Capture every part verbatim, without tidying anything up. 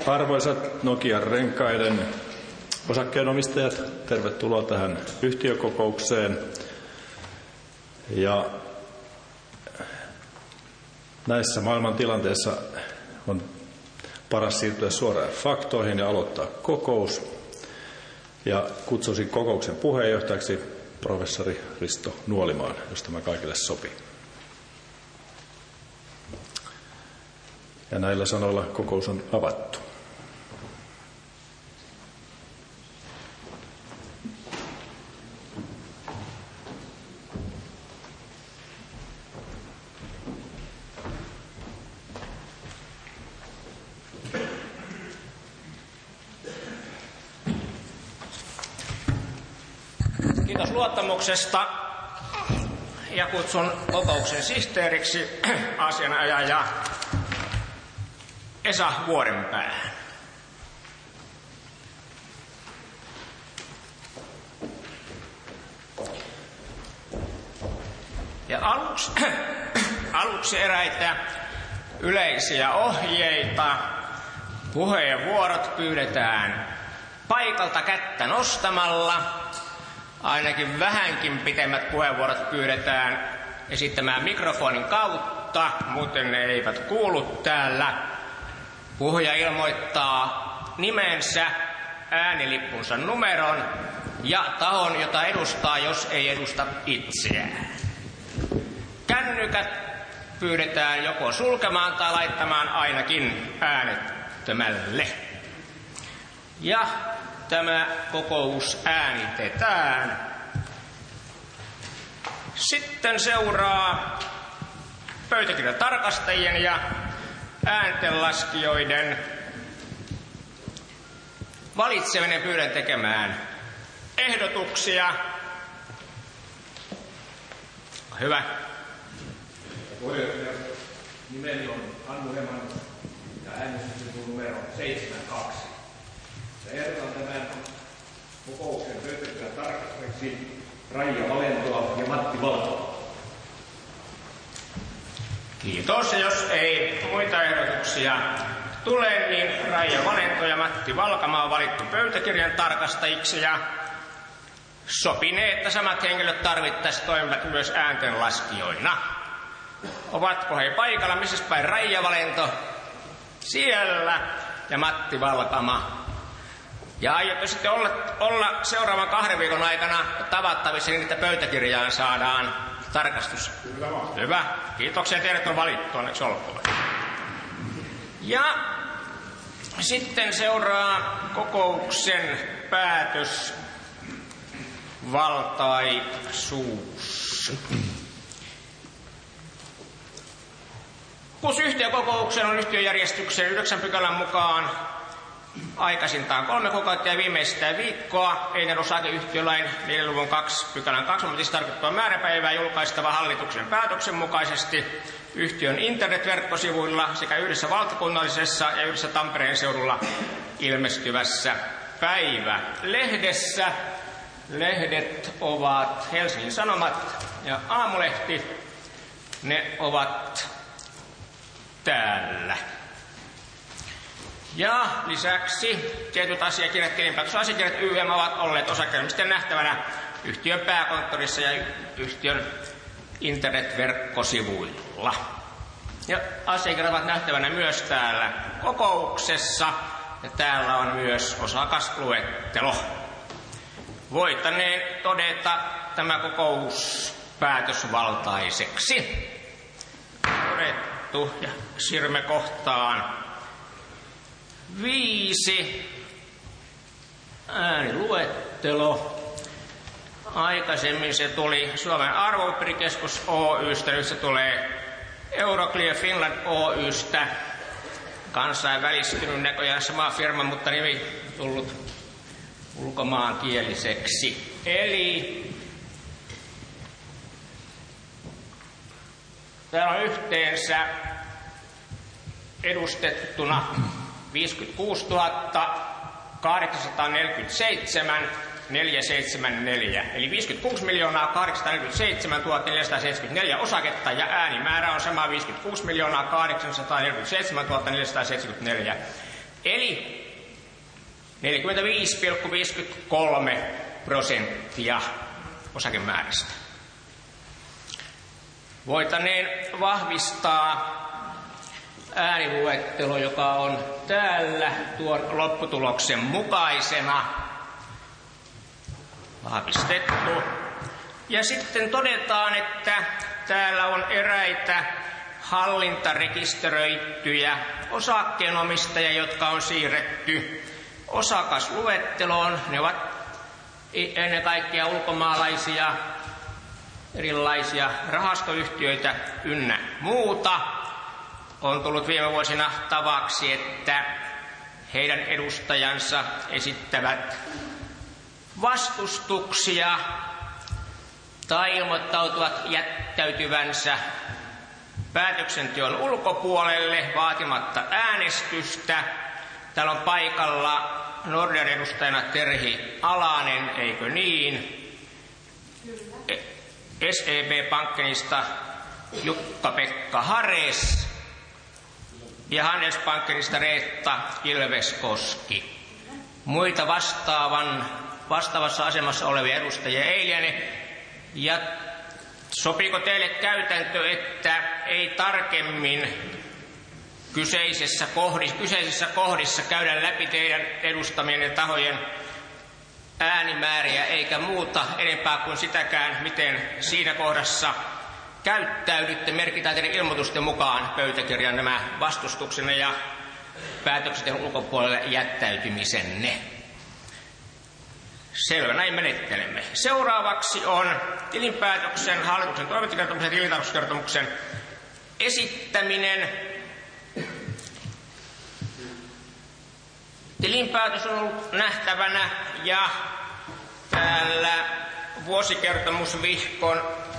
Arvoisat Nokian renkaiden osakkeenomistajat, tervetuloa tähän yhtiökokoukseen. Ja näissä maailman tilanteissa on paras siirtyä suoraan faktoihin ja aloittaa kokous. Ja kutsuisin kokouksen puheenjohtajaksi professori Risto Nuolimaan, jos tämä kaikille sopii. Ja näillä sanoilla kokous on avattu. Kiitos luottamuksesta ja kutsun kokouksen sihteeriksi asianajaja Esa Vuorenpää. Ja aluksi, aluksi eräitä yleisiä ohjeita. Puheenvuorot pyydetään paikalta kättä nostamalla. Ainakin vähänkin pitemmät puheenvuorot pyydetään esittämään mikrofonin kautta, muuten ne eivät kuulu täällä. Puhuja ilmoittaa nimensä, äänilippunsa numeron ja tahon, jota edustaa, jos ei edusta itseään. Kännykät pyydetään joko sulkemaan tai laittamaan ainakin äänettömälle. Ja tämä kokous äänitetään. Sitten seuraa pöytäkirjatarkastajien ja ääntenlaskijoiden valitseminen. Pyydän tekemään ehdotuksia. Hyvä. Puheenjohtaja, nimeni on Hannu Heman ja äänestyksen numero seitsemänkymmentäkaksi. Ehdotan tämän kokouksen pöytäkirjatarkastajiksi Raija Valentoa ja Matti Valkamaa. Kiitos. Ja jos ei muita ehdotuksia tule, niin Raija Valento ja Matti Valkamaa on valittu pöytäkirjan tarkastajiksi ja sopinee, että samat henkilöt tarvittaessa toimivat myös ääntenlaskijoina. Ovatko he paikalla? Missäs päin Raija Valento? Siellä. Ja Matti Valkama. Ja aiotte sitten olla, olla seuraavan kahden viikon aikana tavattavissa niin, että pöytäkirjaan saadaan tarkastus. Kyllä vaan. Hyvä. Kiitoksia. Teidät on valittu. Onneksi olkoon. Ja sitten seuraa kokouksen päätösvaltaisuus. Kun yhtiökokouksen on yhtiöjärjestyksen yhdeksän pykälän mukaan aikaisintaan kolme kuukautta ja viimeistään viikkoa ennen osakeyhtiölain neljän luvun kaksi pykälän kaksi momentissa tarkoittaa määräpäivää julkaistava hallituksen päätöksen mukaisesti yhtiön internetverkkosivuilla sekä yhdessä valtakunnallisessa ja yhdessä Tampereen seudulla ilmestyvässä päivälehdessä. Lehdet ovat Helsingin Sanomat ja Aamulehti. Ne ovat täällä. Ja lisäksi tietyt asiakirjat, tilinpäätösasiakirjat Y M ovat olleet osakkeenomistajien nähtävänä yhtiön pääkonttorissa ja yhtiön internetverkkosivuilla. Ja asiakirjat ovat nähtävänä myös täällä kokouksessa ja täällä on myös osakasluettelo. Voitaneen todeta tämä kokous päätösvaltaiseksi. Todettu ja siirrymme kohtaan viisi. Ääniluettelo. Aikaisemmin se tuli Suomen arvopaperikeskus Oystä, nyt se tulee Euroclear Finland Oystä. Kansainvälistynyt näköjään sama firma, mutta nimi tullut ulkomaankieliseksi. Eli täällä on yhteensä edustettuna viisikymmentäkuusituhatta kahdeksansataaneljäkymmentäseitsemän neljäsataaseitsemänkymmentäneljä, eli viisikymmentäkuusi miljoonaa kahdeksansataaneljäkymmentäseitsemäntuhatta neljäsataaseitsemänkymmentäneljä osaketta, ja äänimäärä on sama viisikymmentäkuusi miljoonaa kahdeksansataaneljäkymmentäseitsemäntuhatta neljäsataaseitsemänkymmentäneljä. eli neljäkymmentäviisi pilkku viisikymmentäkolme prosenttia osakemäärästä. Voitaneen vahvistaa ääniluettelo, joka on täällä tuon lopputuloksen mukaisena vahvistettu. Ja sitten todetaan, että täällä on eräitä hallintarekisteröityjä osakkeenomistajia, jotka on siirretty osakasluetteloon. Ne ovat ennen kaikkea ulkomaalaisia, erilaisia rahastoyhtiöitä ynnä muuta. On tullut viime vuosina tavaksi, että heidän edustajansa esittävät vastustuksia tai ilmoittautuvat jättäytyvänsä päätöksenteon ulkopuolelle vaatimatta äänestystä. Täällä on paikalla Nordean edustajana Terhi Alanen, eikö niin? S E B-pankkinista Jukka-Pekka Hares ja Handelsbankenista Reetta Ilveskoski. Muita vastaavan, vastaavassa asemassa olevia edustajia ei liene. Ja sopiiko teille käytäntö, että ei tarkemmin kyseisessä kohdissa, kyseisissä kohdissa käydä läpi teidän edustamien tahojen äänimääriä eikä muuta enempää kuin sitäkään, miten siinä kohdassa käyttäydytte, merkitään teidän ilmoitusten mukaan pöytäkirjan nämä vastustuksenne ja päätöksen ulkopuolelle jättäytymisenne. Selvä, näin menettelemme. Seuraavaksi on tilinpäätöksen, hallituksen toimintakertomuksen ja tilintarkastuskertomuksen esittäminen. Tilinpäätös on ollut nähtävänä ja täällä vuosikertomusvihkon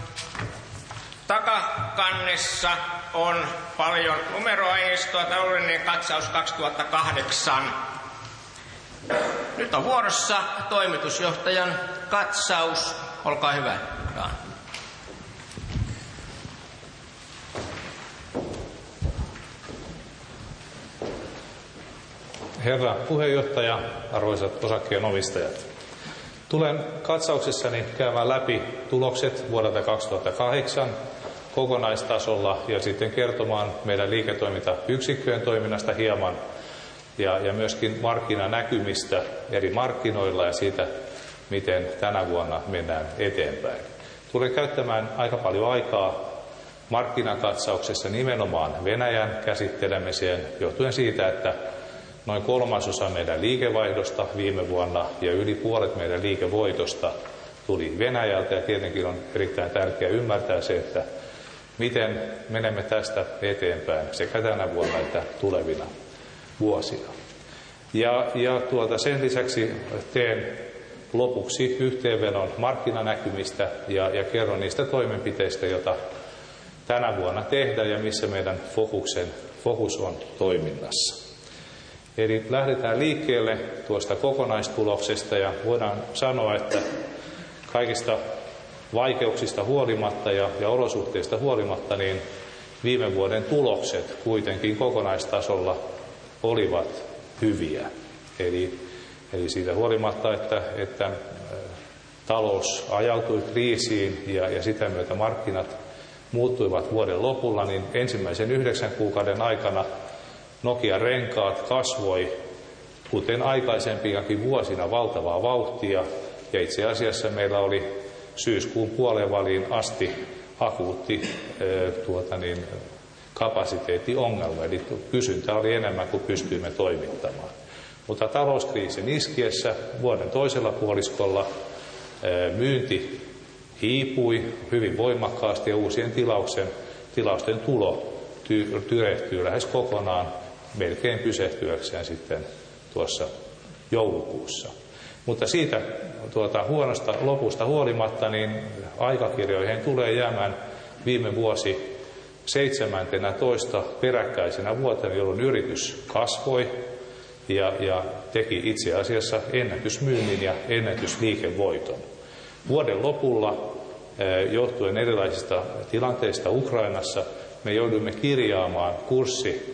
takakannessa on paljon numeroaineistoa, taloudellinen katsaus kaksituhattakahdeksan. Nyt on vuorossa toimitusjohtajan katsaus. Olkaa hyvä, Jaan. Herra puheenjohtaja, arvoisat osakkeenomistajat. Tulen katsauksessani käymään läpi tulokset vuodelta kaksituhattakahdeksan kokonaistasolla ja sitten kertomaan meidän liiketoimintayksikköjen toiminnasta hieman ja, ja myöskin markkinanäkymistä eri markkinoilla ja siitä, miten tänä vuonna mennään eteenpäin. Tulen käyttämään aika paljon aikaa markkinakatsauksessa nimenomaan Venäjän käsittelemiseen johtuen siitä, että noin kolmasosa meidän liikevaihdosta viime vuonna ja yli puolet meidän liikevoitosta tuli Venäjältä. Ja tietenkin on erittäin tärkeää ymmärtää se, että miten menemme tästä eteenpäin sekä tänä vuonna että tulevina vuosina. Ja, ja tuota sen lisäksi teen lopuksi yhteenvedon markkinanäkymistä ja, ja kerron niistä toimenpiteistä, joita tänä vuonna tehdään ja missä meidän fokuksen, fokus on toiminnassa. Eli lähdetään liikkeelle tuosta kokonaistuloksesta ja voidaan sanoa, että kaikista vaikeuksista huolimatta ja, ja olosuhteista huolimatta, niin viime vuoden tulokset kuitenkin kokonaistasolla olivat hyviä. Eli, eli siitä huolimatta, että, että talous ajautui kriisiin ja, ja sitä myötä markkinat muuttuivat vuoden lopulla, niin ensimmäisen yhdeksän kuukauden aikana Nokian renkaat kasvoi, kuten aikaisempiakin vuosina, valtavaa vauhtia. Ja itse asiassa meillä oli syyskuun puoleen väliin asti akuutti e, tuota niin, kapasiteettiongelma, eli kysyntä oli enemmän kuin pystyimme toimittamaan. Mutta talouskriisin iskiessä vuoden toisella puoliskolla e, myynti hiipui hyvin voimakkaasti ja uusien tilauksen, tilausten tulo ty, tyrehtyy lähes kokonaan, melkein pysähtyäkseen sitten tuossa joulukuussa. Mutta siitä tuota, huonosta lopusta huolimatta, niin aikakirjoihin tulee jäämään viime vuosi seitsemäntenä toista peräkkäisenä vuotena, jolloin yritys kasvoi ja, ja teki itse asiassa ennätysmyynnin ja ennätysliikevoiton. Vuoden lopulla, johtuen erilaisista tilanteista Ukrainassa, me joudumme kirjaamaan kurssi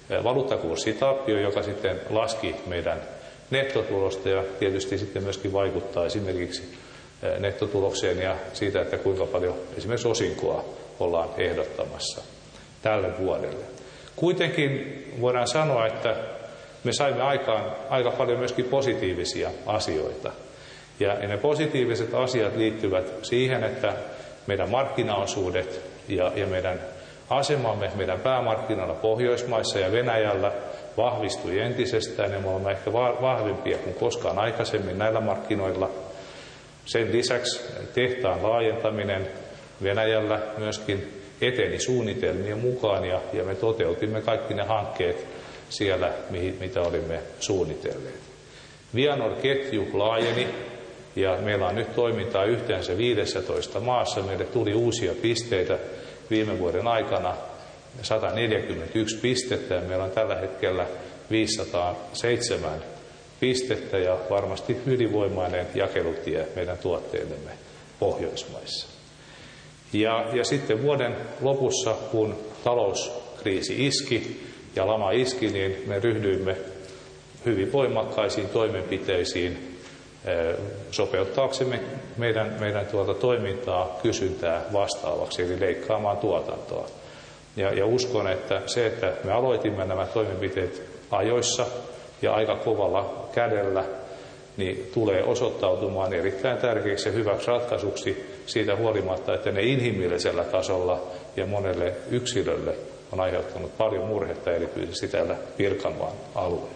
valuuttakurssitappio, joka sitten laski meidän nettotulosta ja tietysti sitten myöskin vaikuttaa esimerkiksi nettotulokseen ja siitä, että kuinka paljon esimerkiksi osinkoa ollaan ehdottamassa tälle vuodelle. Kuitenkin voidaan sanoa, että me saimme aikaan aika paljon myöskin positiivisia asioita. Ja ne positiiviset asiat liittyvät siihen, että meidän markkinaosuudet ja, ja meidän asemamme meidän päämarkkinoilla Pohjoismaissa ja Venäjällä vahvistui entisestään ja me olemme ehkä vahvempia kuin koskaan aikaisemmin näillä markkinoilla. Sen lisäksi tehtaan laajentaminen Venäjällä myöskin eteni suunnitelmien mukaan ja, ja me toteutimme kaikki ne hankkeet siellä, mihin, mitä olimme suunnitelleet. Vianor-ketju laajeni ja meillä on nyt toimintaa yhteensä viidessätoista maassa. Meille tuli uusia pisteitä viime vuoden aikana sata neljäkymmentäyksi pistettä ja meillä on tällä hetkellä viisisataaseitsemän pistettä ja varmasti ylivoimainen jakelutie meidän tuotteillemme Pohjoismaissa. Ja, ja sitten vuoden lopussa, kun talouskriisi iski ja lama iski, niin me ryhdyimme hyvin voimakkaisiin toimenpiteisiin sopeuttaaksemme meidän, meidän tuota toimintaa kysyntää vastaavaksi, eli leikkaamaan tuotantoa. Ja, ja uskon, että se, että me aloitimme nämä toimenpiteet ajoissa ja aika kovalla kädellä, niin tulee osoittautumaan erittäin tärkeäksi ja hyväksi ratkaisuksi siitä huolimatta, että ne inhimillisellä tasolla ja monelle yksilölle on aiheuttanut paljon murhetta erityisesti täällä Pirkanmaan alueella.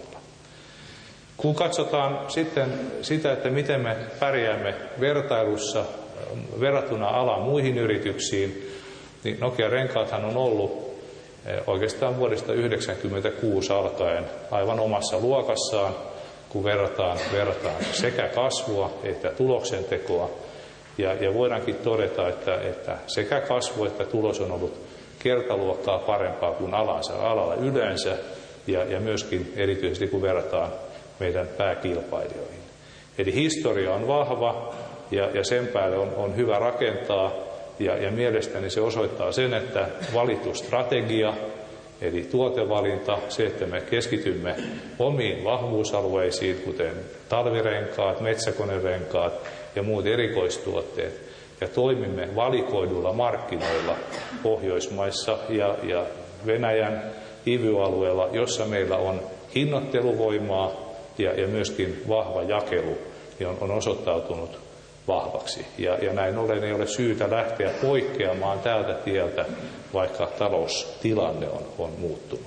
Kun katsotaan sitten sitä, että miten me pärjäämme vertailussa verrattuna alan muihin yrityksiin, niin Nokian Renkaathan on ollut oikeastaan vuodesta yhdeksänkymmentäkuusi alkaen aivan omassa luokassaan, kun verrataan, verrataan sekä kasvua että tuloksentekoa. Ja, ja voidaankin todeta, että, että sekä kasvu että tulos on ollut kertaluokkaa parempaa kuin alansa, alalla yleensä ja, ja myöskin erityisesti kun verrataan meidän pääkilpailijoihin. Eli historia on vahva ja, ja sen päälle on, on hyvä rakentaa ja, ja mielestäni se osoittaa sen, että valittu strategia, eli tuotevalinta, se, että me keskitymme omiin vahvuusalueisiin, kuten talvirenkaat, metsäkonerenkaat ja muut erikoistuotteet, ja toimimme valikoiduilla markkinoilla Pohjoismaissa ja, ja Venäjän I V Y-alueella, jossa meillä on hinnoitteluvoimaa ja, ja myöskin vahva jakelu, niin on, on osoittautunut vahvaksi. Ja, ja näin ollen ei ole syytä lähteä poikkeamaan tältä tieltä, vaikka taloustilanne on, on muuttunut.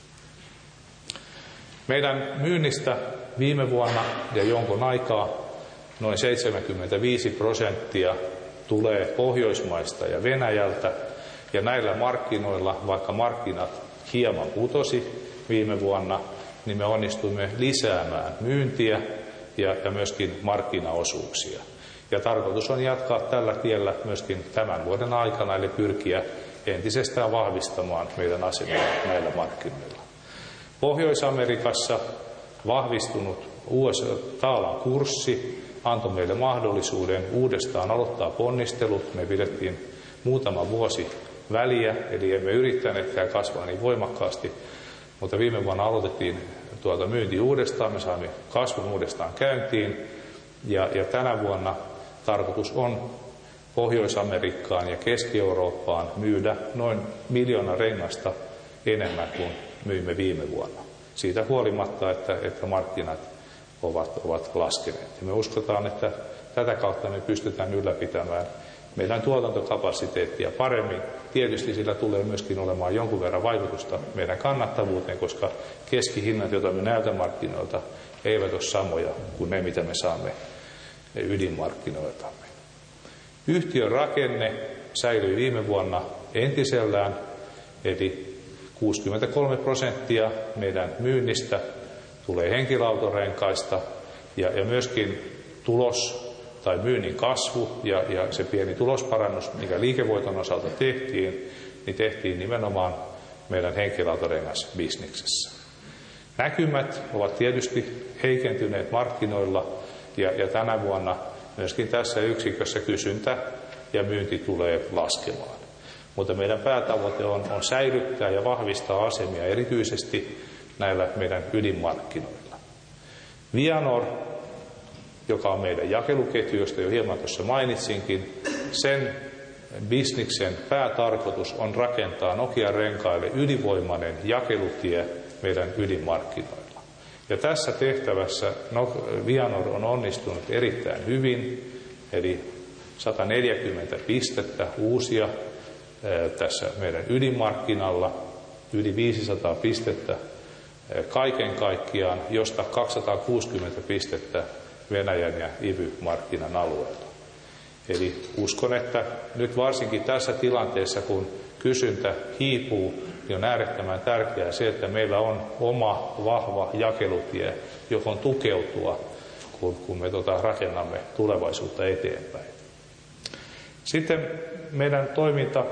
Meidän myynnistä viime vuonna ja jonkun aikaa noin seitsemänkymmentäviisi prosenttia tulee Pohjoismaista ja Venäjältä. Ja näillä markkinoilla, vaikka markkinat hieman putosi viime vuonna, niin me onnistuimme lisäämään myyntiä ja, ja myöskin markkinaosuuksia. Ja tarkoitus on jatkaa tällä tiellä myöskin tämän vuoden aikana, eli pyrkiä entisestään vahvistamaan meidän asemaa näillä markkinoilla. Pohjois-Amerikassa vahvistunut U S A-taalan kurssi antoi meille mahdollisuuden uudestaan aloittaa ponnistelut. Me pidettiin muutama vuosi väliä, eli emme yrittäneetkään kasvaa niin voimakkaasti, mutta viime vuonna aloitettiin tuolta myynti uudestaan, me saimme kasvun uudestaan käyntiin, ja, ja tänä vuonna tarkoitus on Pohjois-Amerikkaan ja Keski-Eurooppaan myydä noin miljoona rengasta enemmän kuin myimme viime vuonna. Siitä huolimatta, että, että markkinat ovat, ovat laskeneet. Ja me uskotaan, että tätä kautta me pystytään ylläpitämään meidän tuotantokapasiteettia paremmin. Tietysti sillä tulee myöskin olemaan jonkun verran vaikutusta meidän kannattavuuteen, koska keskihinnat, joita me näiltä markkinoilta, eivät ole samoja kuin ne, mitä me saamme ydinmarkkinoiltamme. Yhtiön rakenne säilyi viime vuonna entisellään, eli kuusikymmentäkolme prosenttia meidän myynnistä tulee henkilöautorenkaista ja, ja myöskin tulos tai myynnin kasvu ja, ja se pieni tulosparannus, mikä liikevoiton osalta tehtiin, niin tehtiin nimenomaan meidän henkilöautorengasbisneksessä. Näkymät ovat tietysti heikentyneet markkinoilla ja, ja tänä vuonna myöskin tässä yksikössä kysyntä ja myynti tulee laskemaan. Mutta meidän päätavoite on, on säilyttää ja vahvistaa asemia erityisesti näillä meidän ydinmarkkinoilla. Vianor, joka on meidän jakeluketju, josta jo hieman tuossa mainitsinkin, sen bisniksen päätarkoitus on rakentaa Nokian renkaille ylivoimainen jakelutie meidän ydinmarkkinoilla. Ja tässä tehtävässä Vianor on onnistunut erittäin hyvin, eli sata neljäkymmentä pistettä uusia tässä meidän ydinmarkkinalla, yli viisisataa pistettä kaiken kaikkiaan, josta kaksisataakuusikymmentä pistettä Venäjän ja I V Y-markkinan alueella. Eli uskon, että nyt varsinkin tässä tilanteessa, kun kysyntä hiipuu, niin on äärettömän tärkeää se, että meillä on oma vahva jakelutie, johon tukeutua, kun, kun me tota rakennamme tulevaisuutta eteenpäin. Sitten meidän toiminta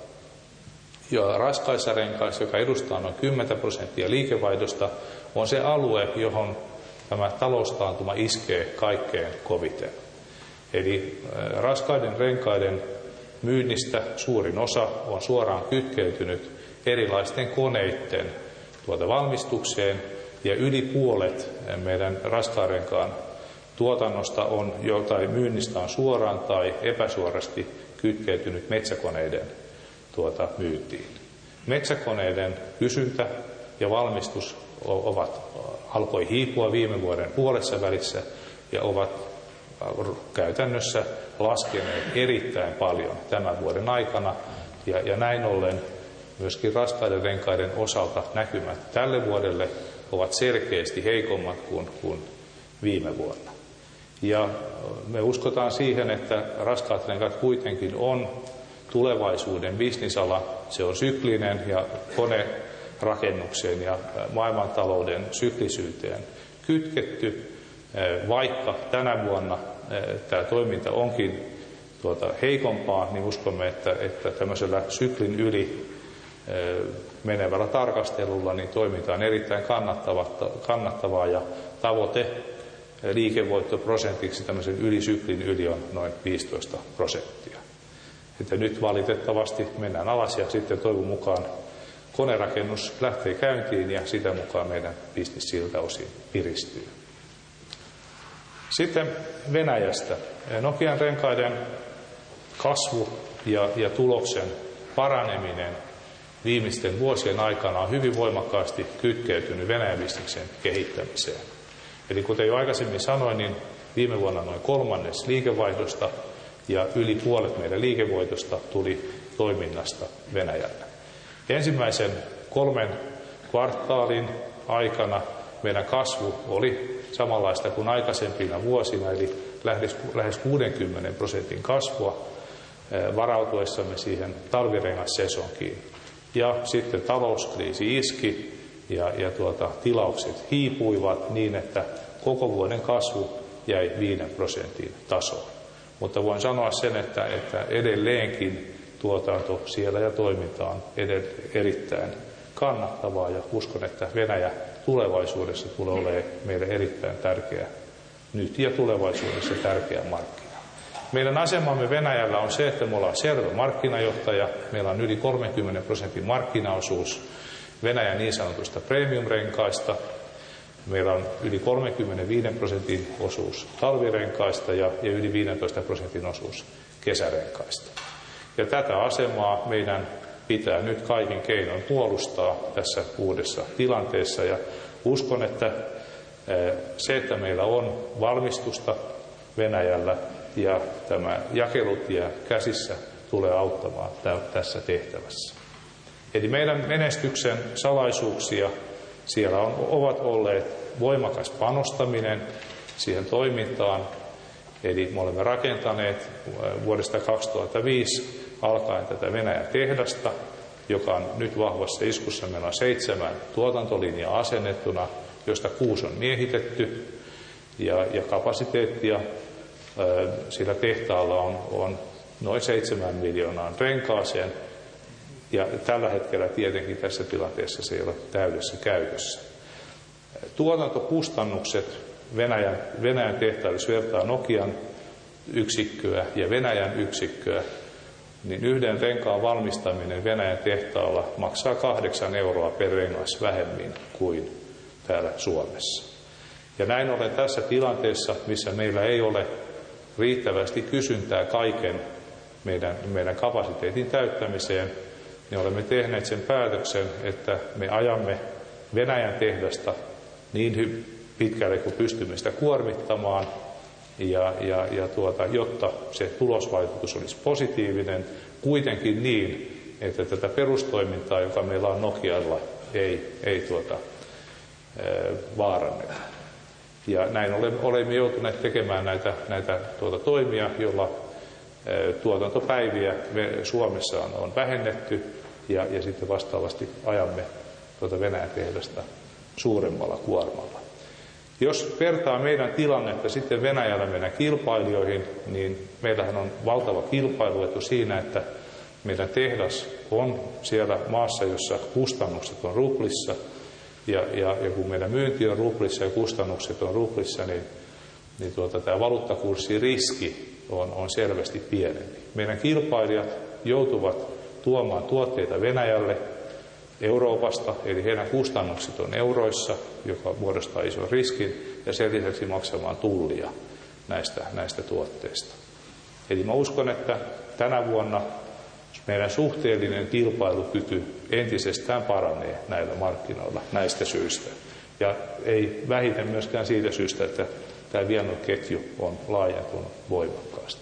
ja raskaissa renkaissa, joka edustaa noin kymmenen prosenttia liikevaihdosta, on se alue, johon tämä taloustaantuma iskee kaikkein koviten. Eli raskaiden renkaiden myynnistä suurin osa on suoraan kytkeytynyt erilaisten koneiden tuota valmistukseen, ja yli puolet meidän raskaan renkaan tuotannosta on jo, tai myynnistä on suoraan tai epäsuorasti kytkeytynyt metsäkoneiden tuota myyntiin. Metsäkoneiden kysyntä ja valmistus ovat, alkoi hiipua viime vuoden puolessa välissä ja ovat käytännössä laskeneet erittäin paljon tämän vuoden aikana, ja, ja näin ollen myöskin raskaiden renkaiden osalta näkymät tälle vuodelle ovat selkeästi heikommat kuin, kuin viime vuonna. Ja me uskotaan siihen, että raskaat renkaat kuitenkin on tulevaisuuden bisnisala. Se on syklinen ja konerakennukseen ja maailmantalouden syklisyyteen kytketty, vaikka tänä vuonna tämä toiminta onkin tuota heikompaa, niin uskomme, että, että tämmöisellä syklin yli menevällä tarkastelulla niin toiminta on erittäin kannattavaa, ja tavoite liikevoittoprosentiksi tämmöisen ylisyklin yli on noin viisitoista prosenttia. Että nyt valitettavasti mennään alas ja sitten toivon mukaan konerakennus lähtee käyntiin ja sitä mukaan meidän bisnis siltä osin piristyy. Sitten Venäjästä. Nokian renkaiden kasvu ja, ja tuloksen paraneminen viimeisten vuosien aikana on hyvin voimakkaasti kytkeytynyt Venäjän bisniksen kehittämiseen. Eli kuten jo aikaisemmin sanoin, niin viime vuonna noin kolmannes liikevaihdosta ja yli puolet meidän liikevoitosta tuli toiminnasta Venäjällä. Ensimmäisen kolmen kvartaalin aikana meidän kasvu oli samanlaista kuin aikaisempina vuosina, eli lähes kuudenkymmenen prosentin kasvua varautuessamme siihen talvirengassesonkiin. Ja sitten talouskriisi iski ja, ja tuota, tilaukset hiipuivat niin, että koko vuoden kasvu jäi viiden prosentin tasoon. Mutta voin sanoa sen, että, että edelleenkin tuotanto siellä ja toiminta on edell- erittäin kannattavaa, ja uskon, että Venäjä tulevaisuudessa tulee olemaan meille erittäin tärkeä, nyt ja tulevaisuudessa tärkeä markkina. Meidän asemamme Venäjällä on se, että me ollaan selvä markkinajohtaja. Meillä on yli kolmenkymmenen prosentin markkinaosuus Venäjän niin sanotusta premium-renkaista. Meillä on yli kolmekymmentäviisi prosentin osuus talvirenkaista ja, ja yli viisitoista prosentin osuus kesärenkaista. Ja tätä asemaa meidän pitää nyt kaikin keinoin puolustaa tässä uudessa tilanteessa. Ja uskon, että se, että meillä on valmistusta Venäjällä ja tämä jakelutie käsissä, tulee auttamaan tässä tehtävässä. Eli meidän menestyksen salaisuuksia siellä on, ovat olleet voimakas panostaminen siihen toimintaan. Eli me olemme rakentaneet vuodesta kaksituhattaviisi alkaen tätä Venäjän tehdasta, joka on nyt vahvassa iskussa. Meillä on seitsemän tuotantolinjaa asennettuna, josta kuusi on miehitetty, ja, ja kapasiteettia sillä tehtaalla on, on noin seitsemän miljoonaan renkaaseen, ja tällä hetkellä tietenkin tässä tilanteessa se ei ole täydessä käytössä. Tuotantokustannukset Venäjän, Venäjän tehtailla, jos vertaa Nokian yksikköä ja Venäjän yksikköä, niin yhden renkaan valmistaminen Venäjän tehtaalla maksaa kahdeksan euroa per rengas vähemmän kuin täällä Suomessa. Ja näin ollen tässä tilanteessa, missä meillä ei ole riittävästi kysyntää kaiken meidän, meidän kapasiteetin täyttämiseen, niin olemme tehneet sen päätöksen, että me ajamme Venäjän tehdasta niin pitkälle kuin pystymme sitä kuormittamaan, ja, ja, ja tuota, jotta se tulosvaikutus olisi positiivinen, kuitenkin niin, että tätä perustoimintaa, joka meillä on Nokialla, ei, ei tuota, vaaranneta. Ja näin olemme joutuneet tekemään näitä, näitä tuota, toimia, joilla tuotantopäiviä Suomessa on, on vähennetty ja, ja sitten vastaavasti ajamme tuota Venäjän tehdasta suuremmalla kuormalla. Jos vertaa meidän tilannetta sitten Venäjällä meidän kilpailijoihin, niin meillähän on valtava kilpailuetu siinä, että meidän tehdas on siellä maassa, jossa kustannukset on ruplissa, ja, ja, ja kun meidän myynti on ruplissa ja kustannukset on ruplissa, niin, niin tuota, tämä valuuttakurssiriski on, on selvästi pienempi. Meidän kilpailijat joutuvat tuomaan tuotteita Venäjälle Euroopasta, eli heidän kustannukset on euroissa, joka muodostaa ison riskin, ja sen lisäksi maksamaan tullia näistä, näistä tuotteista. Eli mä uskon, että tänä vuonna meidän suhteellinen kilpailukyky entisestään paranee näillä markkinoilla näistä syistä. Ja ei vähiten myöskään siitä syystä, että tämä viennoketju on laajentunut voimakkaasti.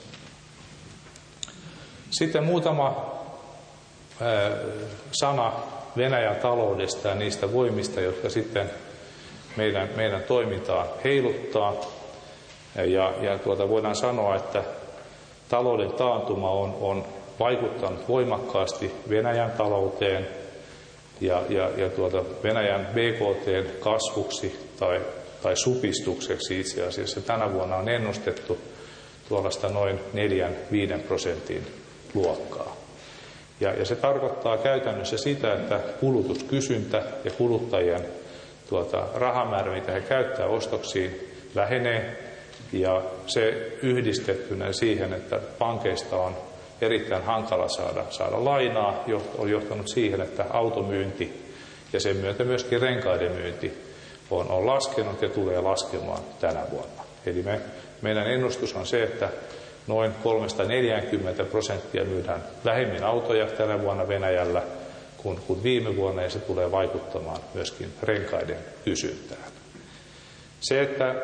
Sitten muutama ää, sana Venäjän taloudesta ja niistä voimista, jotka sitten meidän, meidän toimintaa heiluttaa. Ja, ja tuota voidaan sanoa, että talouden taantuma on, on vaikuttanut voimakkaasti Venäjän talouteen ja, ja, ja tuota Venäjän B K T:n kasvuksi tai, tai supistukseksi itse asiassa tänä vuonna on ennustettu tuollaista noin neljän viiden prosentin luokkaa. Ja, ja se tarkoittaa käytännössä sitä, että kulutuskysyntä ja kuluttajien tuota, rahamäärä, mitä he käyttää ostoksiin, vähenee. Ja se yhdistettynä siihen, että pankeista on erittäin hankala saada, saada lainaa, on johtanut siihen, että automyynti ja sen myötä myöskin renkaiden myynti on, on laskenut ja tulee laskemaan tänä vuonna. Eli me, meidän ennustus on se, että noin kolmesataaneljäkymmentä prosenttia myydään vähemmän autoja tänä vuonna Venäjällä kuin, kuin viime vuonna, ja se tulee vaikuttamaan myöskin renkaiden kysyntään. Se, että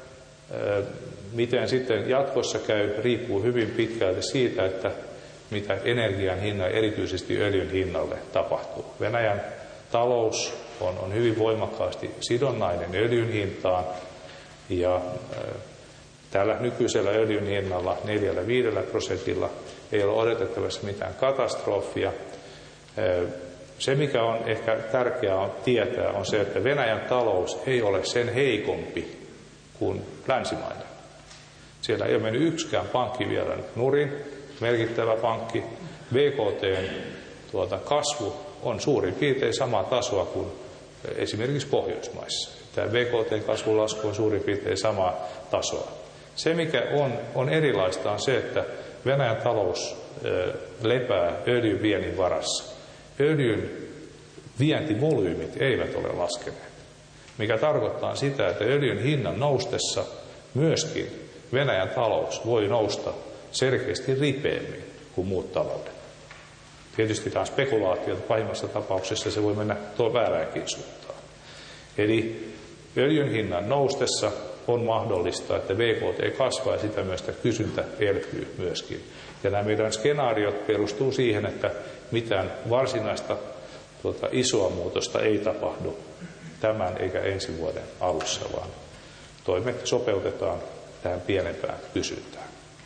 miten sitten jatkossa käy, riippuu hyvin pitkälti siitä, että mitä energian hinnan, erityisesti öljyn hinnalle tapahtuu. Venäjän talous on, on hyvin voimakkaasti sidonnainen öljyn hintaan, ja äh, tällä nykyisellä öljyn hinnalla neljällä viidellä prosentilla ei ole odotettavissa mitään katastrofia. Äh, se, mikä on ehkä tärkeää on tietää, on se, että Venäjän talous ei ole sen heikompi kuin länsimainen. Siellä ei ole mennyt yksikään pankki vielä nurin, merkittävä pankki. B K T:n tuota, kasvu on suurin piirtein samaa tasoa kuin esimerkiksi Pohjoismaissa. Tämä B K T:n kasvun lasku on suurin piirtein samaa tasoa. Se, mikä on, on erilaista, on se, että Venäjän talous ö, lepää öljyn viennin varassa. Öljyn vientivolyymit eivät ole laskeneet, mikä tarkoittaa sitä, että öljyn hinnan noustessa myöskin Venäjän talous voi nousta selkeästi ripeämmin kuin muut taloudet. Tietysti tämä on spekulaatio, että pahimmassa tapauksessa se voi mennä tuo vääräänkin suuntaan. Eli öljyn hinnan noustessa on mahdollista, että B K T kasvaa ja sitä myös kysyntä elpyy myöskin. Ja nämä meidän skenaariot perustuu siihen, että mitään varsinaista tuota, isoa muutosta ei tapahdu tämän eikä ensi vuoden alussa, vaan toimet sopeutetaan tähän pienempään kysyntään.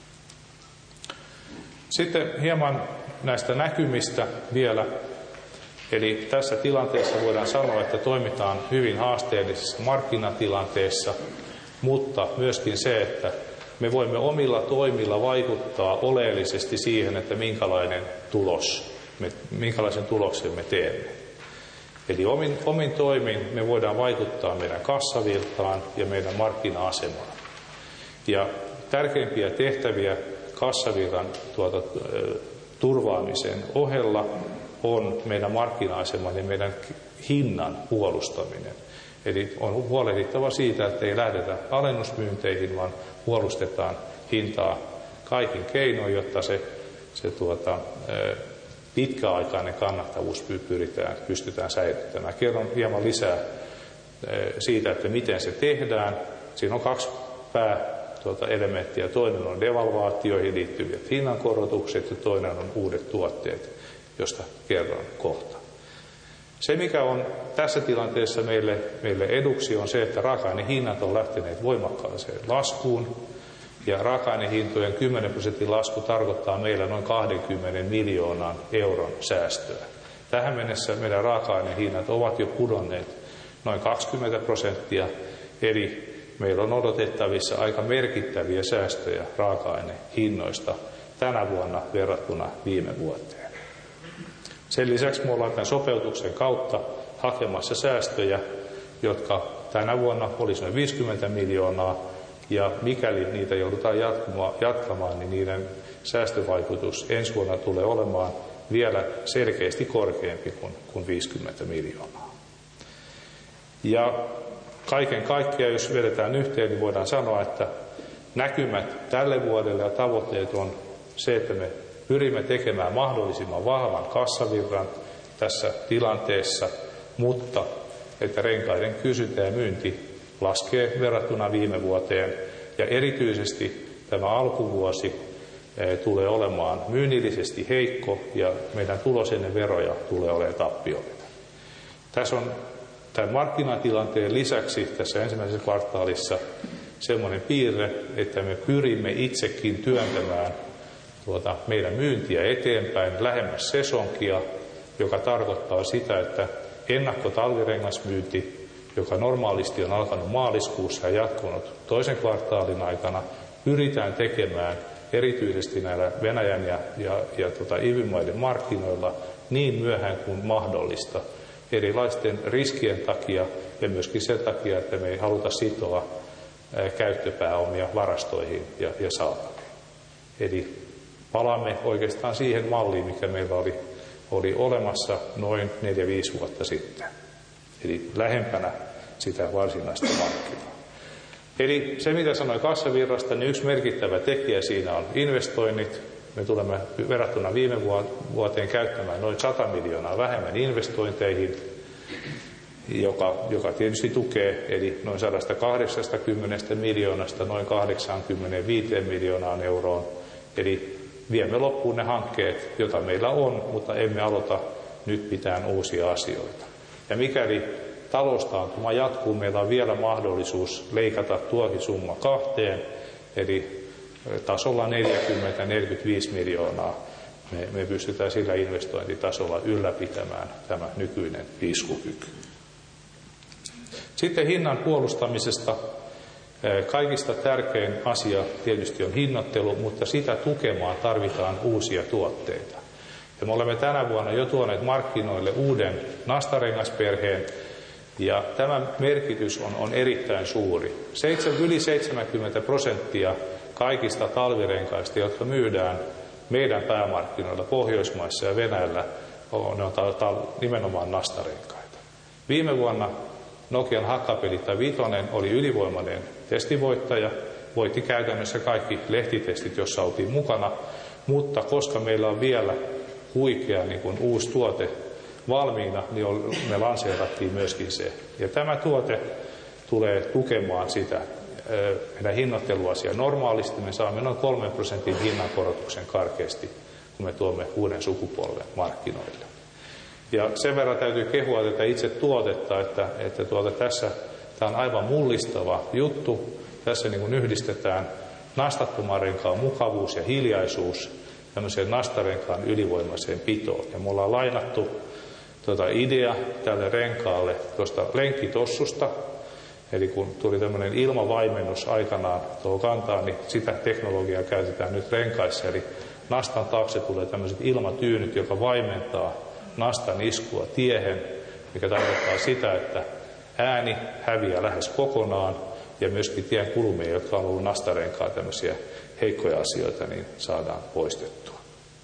Sitten hieman näistä näkymistä vielä. Eli tässä tilanteessa voidaan sanoa, että toimitaan hyvin haasteellisessa markkinatilanteessa, mutta myöskin se, että me voimme omilla toimilla vaikuttaa oleellisesti siihen, että minkälainen tulos, me, minkälaisen tuloksen me teemme. Eli omin, omin toimin me voidaan vaikuttaa meidän kassavirtaan ja meidän markkina-asemaan. Ja tärkeimpiä tehtäviä kassavirran tuota, turvaamisen ohella on meidän markkina-aseman ja meidän hinnan puolustaminen. Eli on huolehdittava siitä, että ei lähdetä alennusmyynteihin, vaan puolustetaan hintaa kaikin keinoin, jotta se, se tuota, pitkäaikainen kannattavuus pyritään, pystytään säilyttämään. Kerron hieman lisää siitä, että miten se tehdään. Siinä on kaksi pää tuota elementtiä. Toinen on devalvaatioihin liittyvät hinnankorotukset ja toinen on uudet tuotteet, josta kerron kohta. Se, mikä on tässä tilanteessa meille, meille eduksi, on se, että raaka-ainehinnat on lähteneet voimakkaaseen laskuun. Ja raaka-ainehintojen kymmenen prosentin lasku tarkoittaa meillä noin kaksikymmentä miljoonan euron säästöä. Tähän mennessä meidän raaka-ainehinnat ovat jo pudonneet noin kaksikymmentä prosenttia, eli meillä on odotettavissa aika merkittäviä säästöjä raaka-ainehinnoista tänä vuonna verrattuna viime vuoteen. Sen lisäksi me ollaan tämän sopeutuksen kautta hakemassa säästöjä, jotka tänä vuonna olisi noin viisikymmentä miljoonaa, ja mikäli niitä joudutaan jatkamaan, niin niiden säästövaikutus ensi vuonna tulee olemaan vielä selkeästi korkeampi kuin, kuin viisikymmentä miljoonaa. Ja kaiken kaikkiaan, jos vedetään yhteen, niin voidaan sanoa, että näkymät tälle vuodelle ja tavoitteet on se, että me pyrimme tekemään mahdollisimman vahvan kassavirran tässä tilanteessa, mutta että renkaiden kysyntä ja myynti laskee verrattuna viime vuoteen. Ja erityisesti tämä alkuvuosi tulee olemaan myynnillisesti heikko ja meidän tulos ennen veroja tulee olemaan tappiollinen. Tässä on tämän markkinatilanteen lisäksi tässä ensimmäisessä kvartaalissa semmoinen piirre, että me pyrimme itsekin työntämään tuota meidän myyntiä eteenpäin lähemmäs sesonkia, joka tarkoittaa sitä, että ennakkotalvirengasmyynti, joka normaalisti on alkanut maaliskuussa ja jatkunut toisen kvartaalin aikana, pyritään tekemään erityisesti näillä Venäjän ja, ja, ja tota, I V Y-maiden markkinoilla niin myöhään kuin mahdollista erilaisten riskien takia ja myöskin sen takia, että me ei haluta sitoa ää, käyttöpääomia varastoihin ja, ja saataviin. Eli palaamme oikeastaan siihen malliin, mikä meillä oli, oli olemassa noin neljä viisi vuotta sitten. Eli lähempänä sitä varsinaista markkinaa. Eli se, mitä sanoin kassavirrasta, niin yksi merkittävä tekijä siinä on investoinnit. Me tulemme verrattuna viime vuoteen käyttämään noin sata miljoonaa vähemmän investointeihin, joka, joka tietysti tukee, eli noin sata kahdeksankymmentä miljoonasta noin kahdeksankymmentäviisi miljoonaan euroon. Eli viemme loppuun ne hankkeet, joita meillä on, mutta emme aloita nyt mitään uusia asioita. Ja mikäli taloustaantuma jatkuu, meillä on vielä mahdollisuus leikata tuokin summa kahteen, eli tasolla neljäkymmentä neljäkymmentäviisi miljoonaa. Me, me pystytään sillä investointitasolla ylläpitämään tämä nykyinen iskukyky. Sitten hinnan puolustamisesta. Kaikista tärkein asia tietysti on hinnoittelu, mutta sitä tukemaan tarvitaan uusia tuotteita. Ja me olemme tänä vuonna jo tuoneet markkinoille uuden nastarengasperheen, ja tämä merkitys on, on erittäin suuri. Seitsemän, yli seitsemänkymmentä prosenttia kaikista talvirenkaista, jotka myydään meidän päämarkkinoilla Pohjoismaissa ja Venäjällä, on, ne on ta, ta, nimenomaan nastarenkaita. Viime vuonna Nokian Hakkapeliitta Vitonen oli ylivoimainen testivoittaja, voitti käytännössä kaikki lehtitestit, jossa oltiin mukana, mutta koska meillä on vielä huikea niin kuin uusi tuote valmiina, niin me lanseerattiin myöskin se. Ja tämä tuote tulee tukemaan sitä meidän hinnoitteluasiaa. Normaalisti me saamme noin kolmen prosentin hinnankorotuksen karkeasti, kun me tuomme uuden sukupolven markkinoille. Ja sen verran täytyy kehua tätä itse tuotetta, että, että tuota tässä tämä on aivan mullistava juttu. Tässä niin kuin yhdistetään nastattoman renkaan mukavuus ja hiljaisuus tämmöiseen nastarenkaan ylivoimaiseen pitoon. Ja me ollaan lainattu tuota idea tälle renkaalle tuosta lenkkitossusta. Eli kun tuli tämmöinen ilmavaimennus aikanaan tuohon kantaan, niin sitä teknologiaa käytetään nyt renkaissa. Eli nastan taakse tulee tämmöiset ilmatyynyt, joka vaimentaa nastan iskua tiehen, mikä tarkoittaa sitä, että ääni häviää lähes kokonaan ja myöskin tien kulmia, jotka on ollut nastarenkaan tämmöisiä heikkoja asioita, niin saadaan poistettua.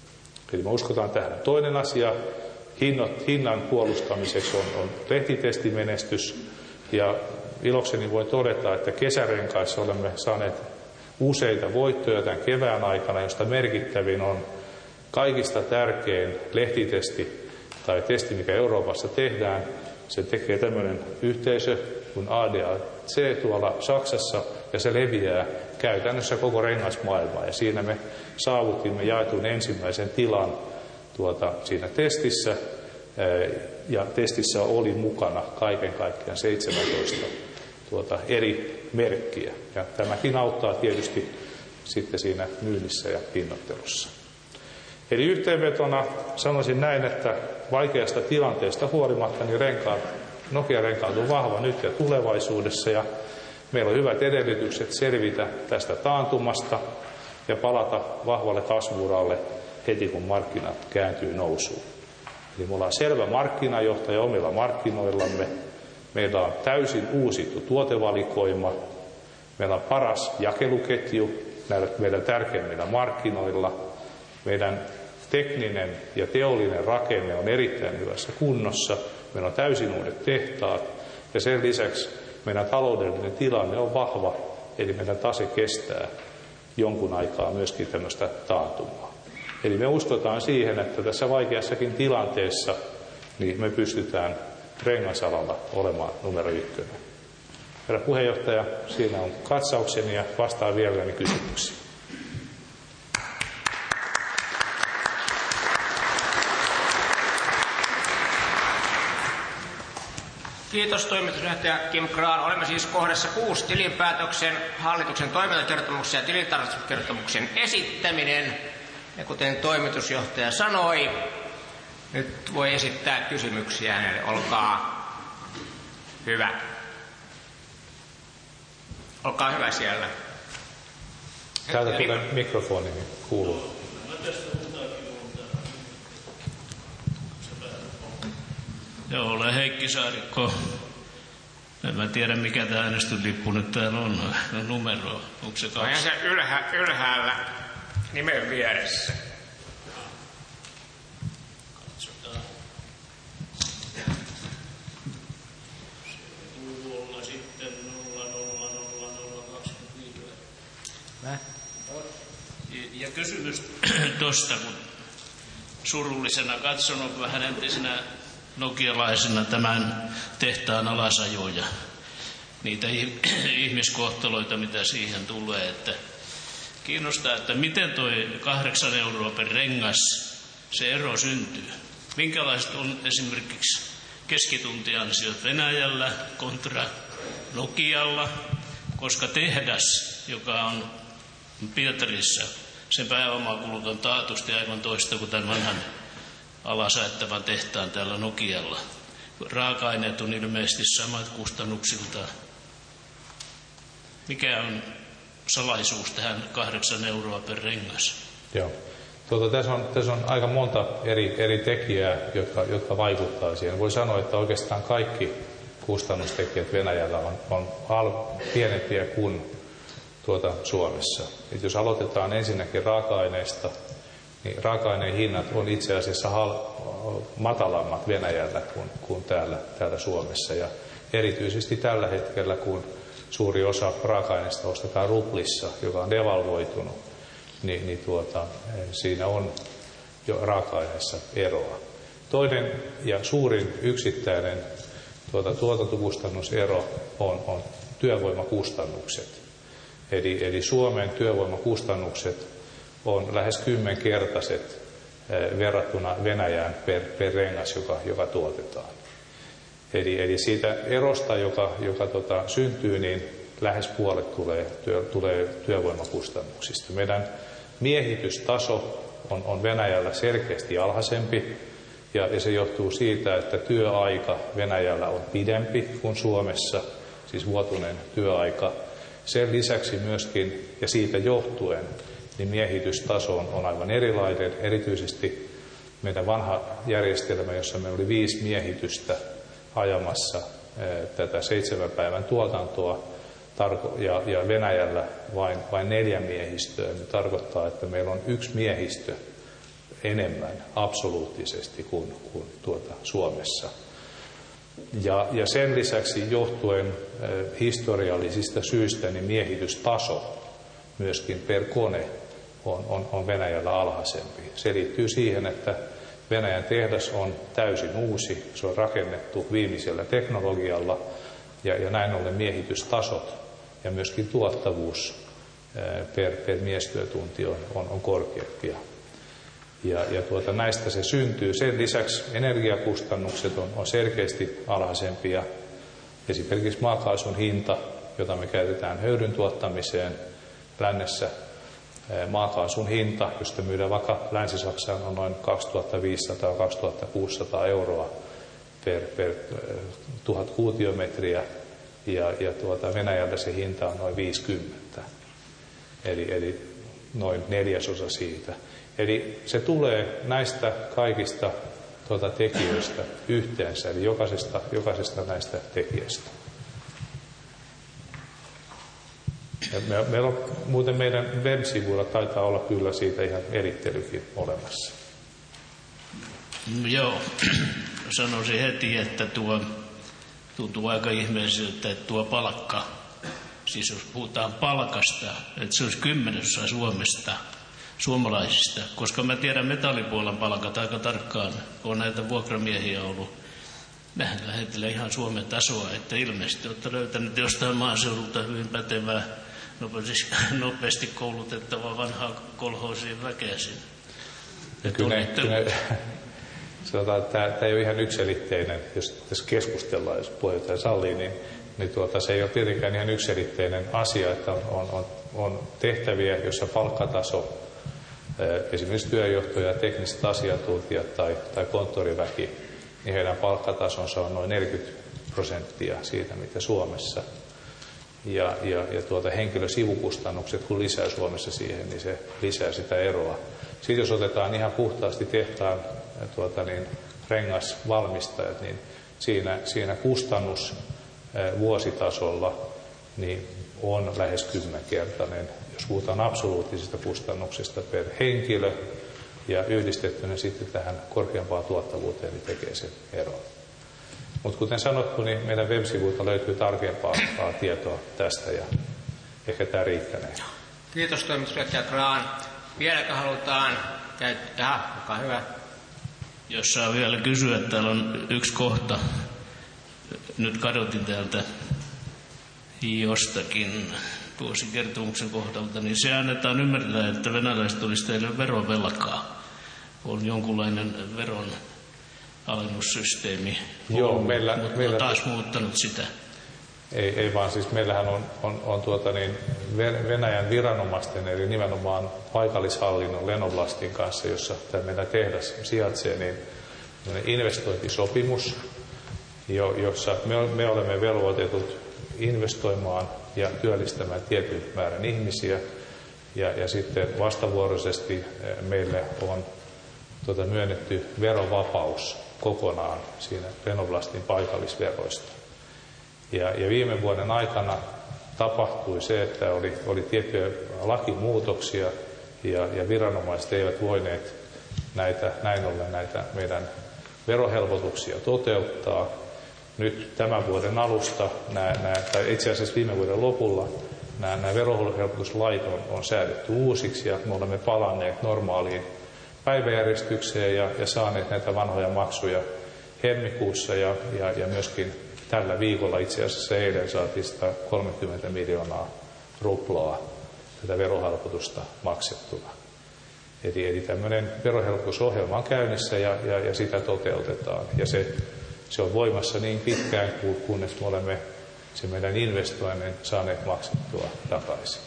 Eli me uskotaan tähän. Toinen asia hinnat, hinnan puolustamiseksi on, on lehtitestimenestys. Ja ilokseni voi todeta, että kesärenkaissa olemme saaneet useita voittoja tämän kevään aikana, josta merkittävin on kaikista tärkein lehtitesti tai testi, mikä Euroopassa tehdään. Se tekee tämmöinen yhteisö kuin A D A C tuolla Saksassa, ja se leviää käytännössä koko rengasmaailmaa. Ja siinä me saavutimme jaetun ensimmäisen tilan tuota, siinä testissä, ja testissä oli mukana kaiken kaikkiaan seitsemäntoista tuota, eri merkkiä. Ja tämäkin auttaa tietysti sitten siinä myynnissä ja hinnoittelussa. Eli yhteenvetona sanoisin näin, että vaikeasta tilanteesta huolimatta niin renkaat, Nokia-renkaat on vahva nyt ja tulevaisuudessa, ja meillä on hyvät edellytykset selvitä tästä taantumasta ja palata vahvalle kasvu-uralle heti kun markkinat kääntyy nousuun. Eli me ollaan selvä markkinajohtaja omilla markkinoillamme. Meillä on täysin uusittu tuotevalikoima. Meillä on paras jakeluketju näillä meidän tärkeimmillä markkinoilla. Meidän tekninen ja teollinen rakenne on erittäin hyvässä kunnossa. Meillä on täysin uudet tehtaat. Ja sen lisäksi meidän taloudellinen tilanne on vahva. Eli meidän tase kestää jonkun aikaa myöskin tämmöistä taantumaa. Eli me uskotaan siihen, että tässä vaikeassakin tilanteessa niin me pystytään rengasalalla olemaan numero ykkönen. Herra puheenjohtaja, siinä on katsaukseni ja vastaan vielä kysymyksiin. Kiitos toimitusjohtaja Kim Kraan. Olemme siis kohdassa kuusi tilinpäätöksen, hallituksen toimintakertomuksen ja tilintarkastuskertomuksen esittäminen. Ja kuten toimitusjohtaja sanoi, nyt voi esittää kysymyksiä hänelle. Olkaa hyvä. Olkaa hyvä siellä. Täältä tulee mikrofoni, niin kuuluu. Joo, olen Heikki Saarikko. En mä tiedä, mikä tämä äänestyslippu nyt täällä on. Numero, onko se kaksi? Onhan se ylhä, ylhäällä nimen vieressä. Katsotaan. Se voi olla sitten nolla nolla nolla nolla kaksikymmentäviisi. Ja kysymys tuosta, kun surullisena katsonut vähän entisenä nokialaisena tämän tehtaan alasajoja, niitä ihmiskohtaloita, mitä siihen tulee, että kiinnostaa, että miten toi kahdeksan euroa per rengas, se ero syntyy. Minkälaiset on esimerkiksi keskituntiansiot Venäjällä kontra Nokialla, koska tehdas, joka on Pietarissa, sen pääomakulut on taatusti aivan toista kuin tämän vanhan alasäättävän tehtaan täällä Nokialla. Raaka-aineet on ilmeisesti samat kustannuksiltaan. Mikä on salaisuus tähän kahdeksan euroa per rengas? Joo. Tuota, tässä, on, tässä on aika monta eri, eri tekijää, jotka, jotka vaikuttaa siihen. Voi sanoa, että oikeastaan kaikki kustannustekijät Venäjällä on, on al, pienempiä kuin tuota Suomessa. Et jos aloitetaan ensinnäkin raaka-aineista, niin raaka-aineen hinnat on itse asiassa hal, matalammat Venäjällä kuin, kuin täällä, täällä Suomessa. Ja erityisesti tällä hetkellä, kun suuri osa raaka-aineista ostetaan ruplissa, joka on devalvoitunut, niin, niin tuota, siinä on jo raaka-aineessa eroa. Toinen ja suurin yksittäinen tuota, tuotantokustannusero on, on työvoimakustannukset. Eli, eli Suomen työvoimakustannukset on lähes kymmenkertaiset verrattuna Venäjään per, per rengas, joka, joka tuotetaan. Eli, eli siitä erosta, joka, joka tota, syntyy, niin lähes puolet tulee, työ, tulee työvoimakustannuksista. Meidän miehitystaso on, on Venäjällä selkeästi alhaisempi, ja, ja se johtuu siitä, että työaika Venäjällä on pidempi kuin Suomessa, siis vuotuinen työaika. Sen lisäksi myöskin, ja siitä johtuen, niin miehitystaso on, on aivan erilainen. Erityisesti meidän vanha järjestelmä, jossa me oli viisi miehitystä ajamassa ää, tätä seitsemän päivän tuotantoa, tarko- ja, ja Venäjällä vain, vain neljä miehistöä, niin tarkoittaa, että meillä on yksi miehistö enemmän absoluuttisesti kuin, kuin tuota Suomessa. Ja, ja sen lisäksi johtuen äh, historiallisista syistä niin miehitystaso myöskin per kone on, on, on Venäjällä alhaisempi. Se liittyy siihen, että Venäjän tehdas on täysin uusi, se on rakennettu viimeisellä teknologialla ja, ja näin ollen miehitystasot ja myöskin tuottavuus per, per miestyötunti on, on, on korkeampia. Ja, ja tuota, näistä se syntyy. Sen lisäksi energiakustannukset on, on selkeästi alhaisempia. Esimerkiksi maakaasun hinta, jota me käytetään höyryn tuottamiseen lännessä, maakaasun hinta, josta myydään vaikka Länsi-Saksaan, on noin kaksituhattaviisisataa - kaksituhattakuusisataa euroa per, per tuhat kuutiometriä ja, ja tuota, Venäjällä se hinta on noin viisikymmentä, eli, eli noin neljäsosa siitä. Eli se tulee näistä kaikista tuota, tekijöistä yhteensä, eli jokaisesta, jokaisesta näistä tekijästä. Ja me, meillä on, muuten meidän web-sivuilla taitaa olla kyllä siitä ihan erittelykin olemassa. Joo, sanoisin heti, että tuo tuntuu aika ihmeelliseltä, että tuo palkka, siis jos puhutaan palkasta, että se olisi kymmenessä Suomesta, suomalaisista, koska mä tiedän metallipuolen palkat aika tarkkaan, kun on näitä vuokramiehiä ollut. Mehän lähettelee ihan Suomen tasoa, että ilmeisesti olette löytäneet jostain maaseudulta hyvin pätevää, nopeasti koulutettavaa vanhaa kolhoosien väkeä sinne. Kyllä, kyllä, sanotaan, että tämä, tämä ei ole ihan yksiselitteinen, jos tässä keskustellaan, jos puheenjohtaja sallii, niin, niin tuota, se ei ole tietenkään ihan yksiselitteinen asia, että on, on, on, on tehtäviä, joissa palkkataso, esimerkiksi työjohtaja ja tekniset asiantuntijat tai, tai konttoriväki, niin heidän palkkatasonsa on noin neljäkymmentä prosenttia siitä, mitä Suomessa. Ja, ja, ja tuota, henkilösivukustannukset, kun lisää Suomessa siihen, niin se lisää sitä eroa. Sitten jos otetaan ihan puhtaasti tehtaan tuota, niin, rengasvalmistajat, niin siinä, siinä kustannus vuositasolla niin on lähes kymmenkertainen. Jos puhutaan absoluuttisista kustannuksista per henkilö ja yhdistettynä sitten tähän korkeampaan tuottavuuteen, niin tekee sen eron. Mutta kuten sanottu, niin meidän web-sivuilta löytyy tarkempaa tietoa tästä ja ehkä tämä riittänee. Kiitos toimitusjohtaja Grahn. Vieläkö halutaan käyttää? Olkaa hyvä. Jos saa vielä kysyä, että täällä on yksi kohta, nyt kadotin täältä jostakin vuosikertomuksen kohdalta, niin se annetaan ymmärtää, että venäläiset olisi teille verovelkaa. On jonkunlainen veron alennussysteemi. Joo, meillä, mutta meillä on taas muuttanut sitä. Ei, ei vaan, siis meillähän on, on, on tuota niin, Venäjän viranomaisten, eli nimenomaan paikallishallinnon Lenoblastin kanssa, jossa tämä meidän tehdas sijaitsee, niin investointisopimus, jo, jossa me, me olemme velvoitetut investoimaan ja työllistämään tietyn määrän ihmisiä, ja, ja sitten vastavuoroisesti meille on tuota, myönnetty verovapaus kokonaan siinä Lenoblastin paikallisveroista. Ja, ja viime vuoden aikana tapahtui se, että oli, oli tiettyjä lakimuutoksia ja, ja viranomaiset eivät voineet näitä, näin ollen näitä meidän verohelpotuksia toteuttaa. Nyt tämän vuoden alusta, nämä, nämä, tai itse asiassa viime vuoden lopulla, nämä, nämä verohelpotuslait on, on säädetty uusiksi ja me olemme palanneet normaaliin päiväjärjestykseen ja, ja saaneet näitä vanhoja maksuja helmikuussa ja, ja, ja myöskin tällä viikolla itse asiassa eilen saatiin sata kolmekymmentä miljoonaa ruplaa tätä verohelpotusta maksettuna. Eli, eli tämmöinen verohelpotusohjelma on käynnissä ja, ja, ja sitä toteutetaan. Ja se, se on voimassa niin pitkään, kunnes me olemme se meidän investoinnin saaneet maksettua takaisin.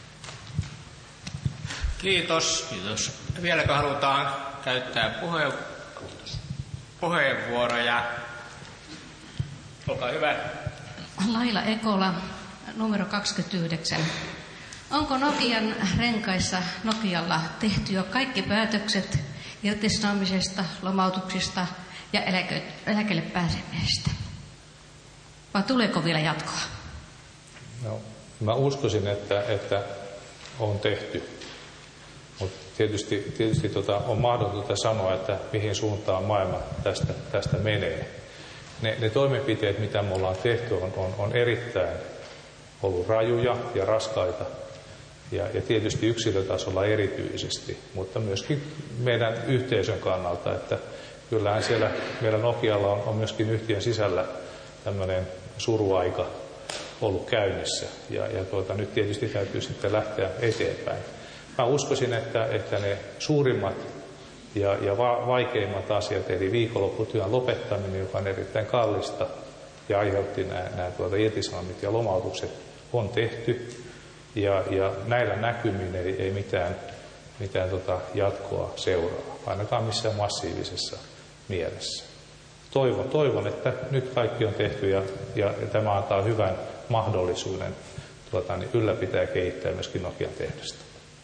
Kiitos. Kiitos. Vieläkö halutaan käyttää puhe, puheenvuoroja? Olkaa hyvä. Laila Ekola, numero kaksikymmentäyhdeksän. Onko Nokian renkaissa Nokialla tehty jo kaikki päätökset irtisanomisesta, lomautuksista ja eläke, eläkelle pääsemisestä? Vai tuleeko vielä jatkoa? No, mä uskoisin, että, että on tehty. Mutta tietysti, tietysti tota, on mahdotonta sanoa, että mihin suuntaan maailma tästä, tästä menee. Ne, ne toimenpiteet, mitä me ollaan tehty, on, on, on erittäin ollut rajuja ja raskaita. Ja, ja tietysti yksilötasolla erityisesti, mutta myöskin meidän yhteisön kannalta, että kyllähän siellä meillä Nokialla on, on myöskin yhtiön sisällä tämmöinen suruaika ollut käynnissä. Ja, ja tuota, nyt tietysti täytyy sitten lähteä eteenpäin. Mä uskoisin, että, että ne suurimmat ja, ja va, vaikeimmat asiat, eli viikonlopputyön lopettaminen, joka on erittäin kallista ja aiheutti nämä, nämä tuota irtisanomit ja lomautukset, on tehty. Ja, ja näillä näkymin ei, ei mitään, mitään tota jatkoa seuraa, ainakaan missään massiivisessa mielessä. Toivon, toivon että nyt kaikki on tehty ja, ja, ja tämä antaa hyvän mahdollisuuden tuota, niin ylläpitää ja kehittää myöskin Nokian tehdasta.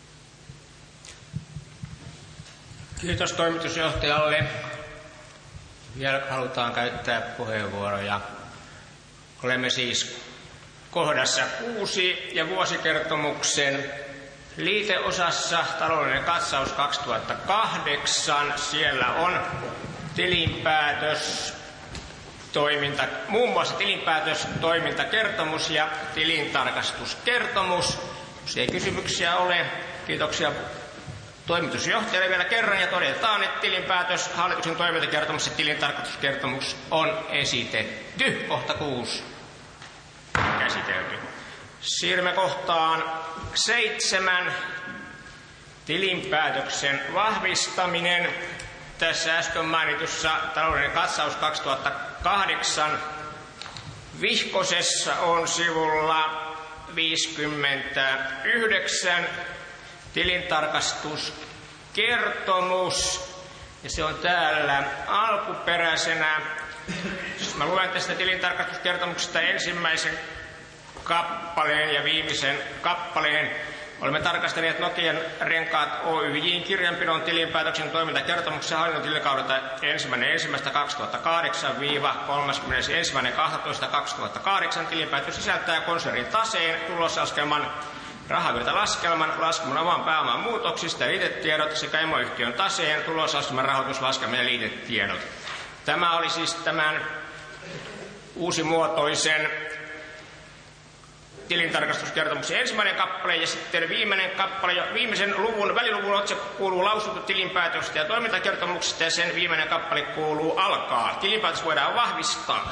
Kiitos toimitusjohtajalle. Vielä halutaan käyttää puheenvuoroja. Olemme siis kohdassa kuusi ja vuosikertomuksen liiteosassa taloudellinen katsaus kaksituhattakahdeksan. Siellä on tilinpäätös, toiminta, muun muassa tilinpäätös, toimintakertomus ja tilintarkastuskertomus. Jos ei kysymyksiä ole, kiitoksia toimitusjohtajalle vielä kerran ja todetaan, että tilinpäätös, hallituksen toimintakertomus ja tilintarkastuskertomus on esitetty. Kohta kuusi käsitelty. Siirrymme kohtaan seitsemän. Tilinpäätöksen vahvistaminen. Tässä äsken mainitussa talouden katsaus kaksituhattakahdeksan vihkosessa on sivulla viisikymmentäyhdeksän tilintarkastuskertomus. Ja se on täällä alkuperäisenä. Siis mä luen tästä tilintarkastuskertomuksesta ensimmäisen kappaleen ja viimeisen kappaleen. Olemme tarkastaneet Nokian Renkaat Oyj:n kirjanpidon tilinpäätöksen toimintakertomuksen hallinnon tilikaudelta ensimmäinen ensimmäistä kaksituhattakahdeksan - kolmaskymmenesensimmäinen kahdestoista kaksituhattakahdeksan. Tilinpäätös sisältää konsernin taseen, tuloslaskelman, rahavirtalaskelman, laskelman oman pääoman muutoksista ja liitetiedot sekä emoyhtiön taseen, tuloslaskelman, rahoituslaskelman ja liitetiedot. Tämä oli siis tämän uusimuotoisen tilintarkastuskertomuksen ensimmäinen kappale ja sitten viimeinen kappale, viimeisen luvun, väliluvun otsikko kuuluu lausuttu tilinpäätöksestä ja toimintakertomuksesta ja sen viimeinen kappale kuuluu alkaa. Tilinpäätös voidaan vahvistaa.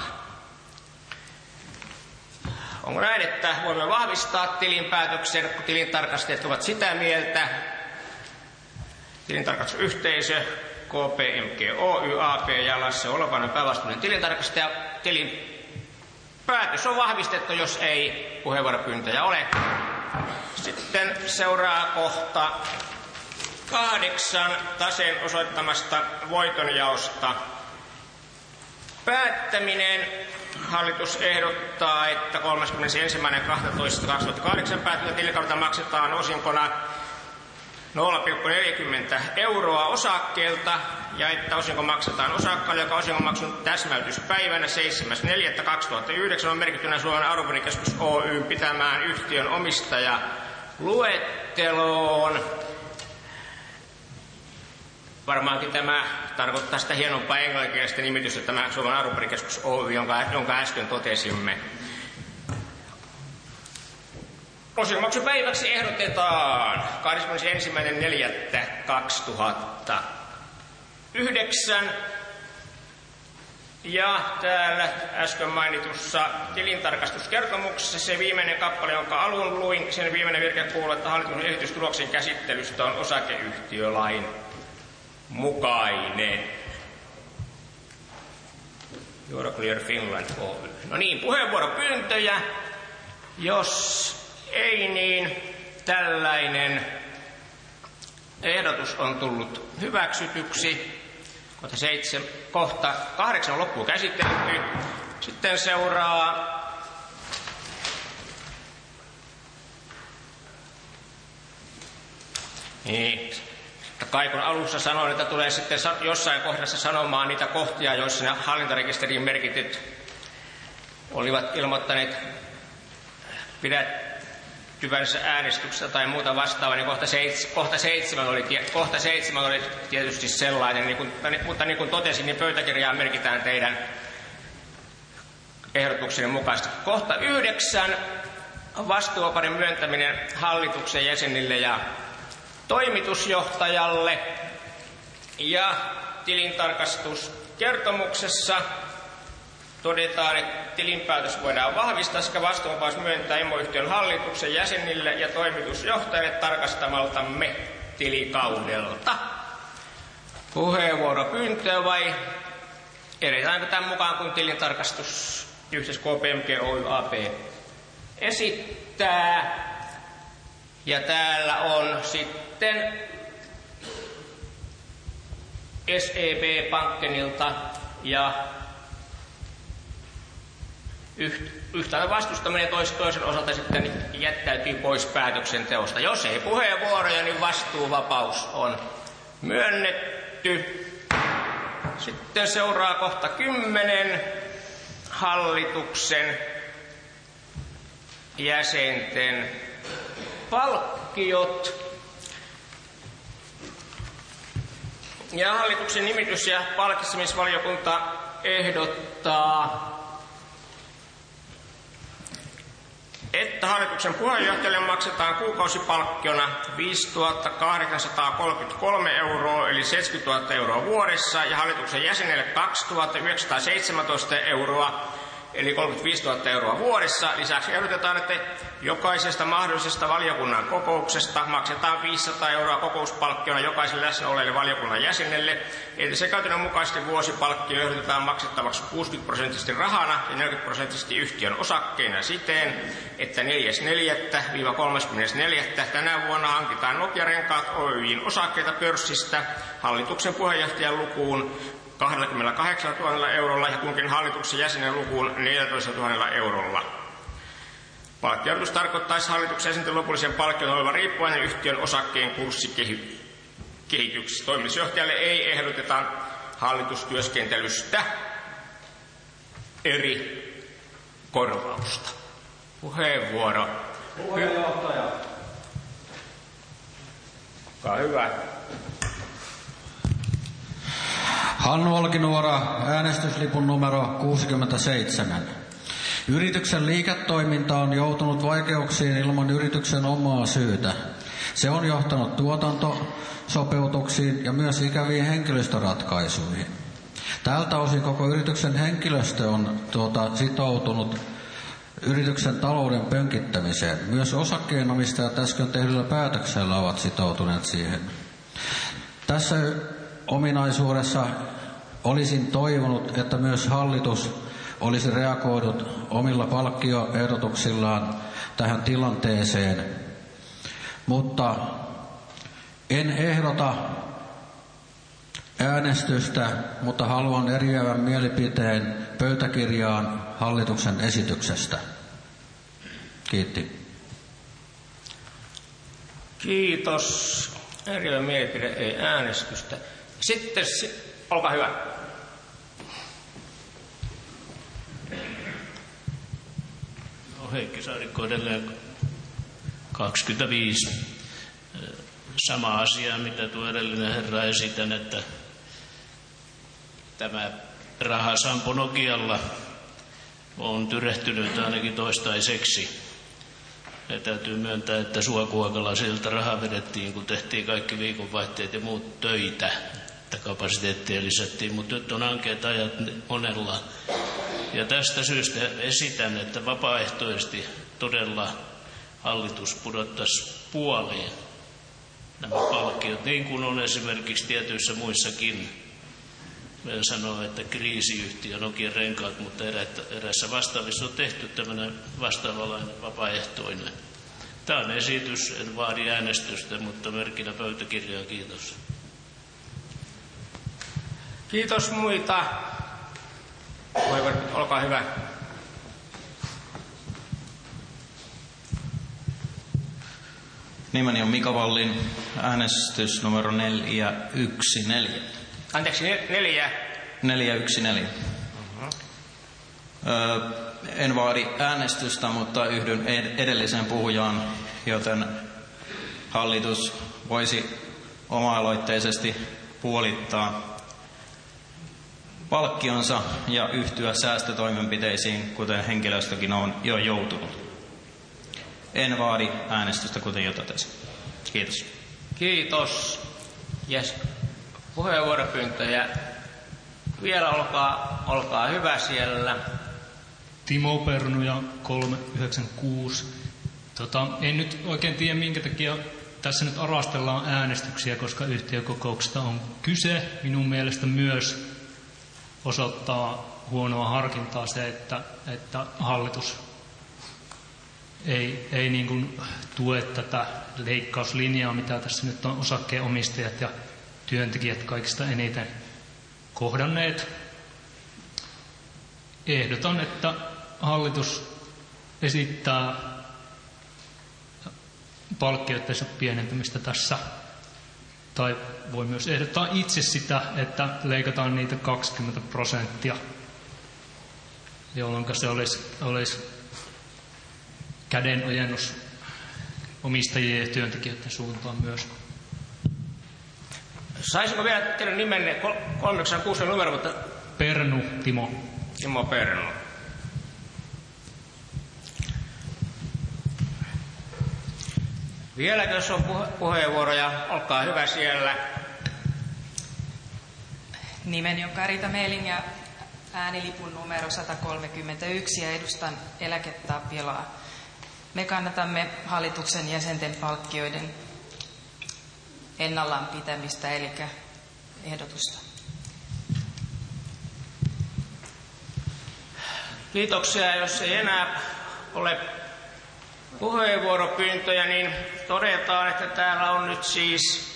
Onko näin, että voimme vahvistaa tilinpäätöksen, kun tilintarkastajat ovat sitä mieltä? Tilintarkastusyhteisö, K P M G Oy, A P ja Lasse Olopainen päävastuullinen tilintarkastaja. Tilinpäätös on vahvistettu, jos ei puheenvuoropyyntöjä ole. Sitten seuraa kohta kahdeksan taseen osoittamasta voitonjaosta päättäminen. Hallitus ehdottaa, että kolmaskymmenesensimmäinen kahdestoista kaksituhattakahdeksan päätyllä tilikaudelta maksetaan osinkona nolla pilkku neljäkymmentä euroa osakkeelta ja että osinko maksetaan osakkaille, joka osingonmaksun täsmäytyspäivänä seitsemäs neljättä kaksituhattayhdeksän on merkittynä Suomen Arvopaperikeskus Oyn pitämään yhtiön omistajaluetteloon. Varmaankin tämä tarkoittaa sitä hienompaa englanninkielistä nimitystä, tämä Suomen Arvopaperikeskus Oy, jonka, jonka äsken totesimme. Osingonmaksupäiväksi ehdotetaan kahdeskymmenesensimmäinen neljättä kaksituhattayhdeksän. Ja täällä äsken mainitussa tilintarkastuskertomuksessa se viimeinen kappale, jonka alun luin, sen viimeinen virke kuuluu, että hallituksen esitystuloksen käsittelystä on osakeyhtiölain mukainen. Euroclear Finland Oy. No niin, puheenvuoropyyntöjä. Jos ei, niin tällainen ehdotus on tullut hyväksytyksi. Kohta, seitsemän, kohta kahdeksan on loppuun käsitelty. Sitten seuraa niin. Kai kun alussa sanoin, että tulee sitten jossain kohdassa sanomaan niitä kohtia, joissa ne hallintarekisteriin merkityt olivat ilmoittaneet pidät hyväksyttävänsä äänestyksestä tai muuta vastaavaa, niin kohta, seits, kohta, seitsemän oli, kohta seitsemän oli tietysti sellainen, niin kuin, mutta niin kuin totesin, niin pöytäkirjaan merkitään teidän ehdotuksenne mukaisesti. Kohta yhdeksän, vastuuvapauden myöntäminen hallituksen jäsenille ja toimitusjohtajalle. Ja tilintarkastuskertomuksessa todetaan, että tilinpäätös voidaan vahvistaa sekä vastuuvapaus myöntää emoyhtiön hallituksen jäsenille ja toimitusjohtajalle tarkastamaltamme tilikaudelta. Puheenvuoropyyntöä vai edetäänkö tämän mukaan, kun tilintarkastus yhteis K P M G Oy A P esittää? Ja täällä on sitten S E B Pankkenilta ja yhtään vastustaminen toisen osalta sitten jättäytyy pois päätöksenteosta. Jos ei puheenvuoroja, niin vastuuvapaus on myönnetty. Sitten seuraa kohta kymmenen, hallituksen jäsenten palkkiot. Ja hallituksen nimitys- ja palkitsemisvaliokunta ehdottaa, että hallituksen puheenjohtajalle maksetaan kuukausipalkkiona viisituhatta kahdeksansataakolmekymmentäkolme euroa eli seitsemänkymmentätuhatta euroa vuodessa ja hallituksen jäsenelle kaksituhatta yhdeksänsataaseitsemäntoista euroa eli kolmekymmentäviisituhatta euroa vuodessa. Lisäksi ehdotetaan, että jokaisesta mahdollisesta valiokunnan kokouksesta maksetaan viisisataa euroa kokouspalkkiona jokaiselle läsnä olleelle valiokunnan jäsenelle. Edellisen käytännön mukaisesti vuosipalkkio ehdotetaan maksettavaksi kuusikymmentä prosenttisesti rahana ja neljäkymmentä prosenttisesti yhtiön osakkeina siten, että neljäs neljättä kolmaskymmenes neljättä tänä vuonna hankitaan Nokia-renkaat Oyj:n osakkeita pörssistä hallituksen puheenjohtajan lukuun kaksikymmentäkahdeksantuhatta eurolla ja kunkin hallituksen jäsenen lukuun neljätoistatuhatta eurolla. Palkkioitus tarkoittaisi hallituksen jäsenten lopullisen palkkion olevan riippuvainen yhtiön osakkeen kurssikehityksestä. Toimitusjohtajalle ei ehdoteta hallitustyöskentelystä eri korvausta. Puheenvuoro. Puheenjohtaja. Olkaa hyvä. Hannu Olkinuora, äänestyslipun numero kuusikymmentäseitsemän. Yrityksen liiketoiminta on joutunut vaikeuksiin ilman yrityksen omaa syytä. Se on johtanut tuotantosopeutuksiin ja myös ikäviin henkilöstöratkaisuihin. Tältä osin koko yrityksen henkilöstö on tuota, sitoutunut yrityksen talouden pönkittämiseen. Myös osakkeenomistajat äsken tehdyllä päätöksellä ovat sitoutuneet siihen. Tässä ominaisuudessa olisin toivonut, että myös hallitus olisi reagoinut omilla palkkioehdotuksillaan tähän tilanteeseen, mutta en ehdota äänestystä, mutta haluan eriävän mielipiteen pöytäkirjaan hallituksen esityksestä. Kiitti. Kiitos. Eriävä mielipide, ei äänestystä. Sitten, olkaa hyvä. No, Heikki Saarikko edelleen kaksikymmentäviisi. Sama asia, mitä tuo edellinen herra esitän, että tämä rahasampo Nokialla on tyrehtynyt ainakin toistaiseksi. Ja täytyy myöntää, että Suokuokalla sieltä rahaa vedettiin, kun tehtiin kaikki viikonvaihteet ja muut töitä, että kapasiteettia lisättiin, mutta nyt on ankeat ajat monella. Ja tästä syystä esitän, että vapaaehtoisesti todella hallitus pudottaisi puoleen nämä palkkiot, niin kuin on esimerkiksi tietyissä muissakin. Meillä sanoo, että kriisiyhtiö Nokian renkaat, mutta eräissä vastaavissa on tehty tämmöinen vastaavanlainen vapaaehtoinen. Tämä on esitys, en vaadi äänestystä, mutta merkinä pöytäkirjaan. Kiitos. Kiitos muita. Olkaa hyvä. Nimeni on Mika Vallin, äänestys numero neljä yksi neljä. Anteeksi, neljä. neljä yksi neljä. Uh-huh. Öö, en vaadi äänestystä, mutta yhdyn edelliseen puhujaan, joten hallitus voisi oma-aloitteisesti puolittaa palkkionsa ja yhtyä säästötoimenpiteisiin, kuten henkilöstökin on jo joutunut. En vaadi äänestystä, kuten jo totesin. Kiitos. Kiitos. Yes. Puheenvuoropyyntöjä. Vielä olkaa, olkaa hyvä siellä. Timo Pernuja kolme yhdeksänkymmentäkuusi. Tota, en nyt oikein tiedä, minkä takia tässä nyt arastellaan äänestyksiä, koska yhtiökokouksesta on kyse. Minun mielestä myös osoittaa huonoa harkintaa se, että, että hallitus ei, ei niin kuin tue tätä leikkauslinjaa, mitä tässä nyt on osakkeenomistajat ja työntekijät kaikista eniten kohdanneet. Ehdotan, että hallitus esittää palkkioittensa pienentämistä tässä. Tai voi myös ehdottaa itse sitä, että leikataan niitä kaksikymmentä prosenttia, jolloin se olisi, olisi kädenojennus omistajien ja työntekijöiden suuntaan myös. Saisinko vielä teidän nimenne kolme yhdeksänkymmentäkuusi numero, mutta... Pernu, Timo. Timo Pernu. Vieläkö jos on puhe- puheenvuoroja, olkaa hyvä siellä. Nimeni on Karita Meling ja äänilipun numero sata kolmekymmentäyksi ja edustan Eläketapiolaa. Me kannatamme hallituksen jäsenten palkkioiden ennallaan pitämistä, eli ehdotusta. Kiitoksia. Jos ei enää ole puheenvuoropyyntöjä, niin todetaan, että täällä on nyt siis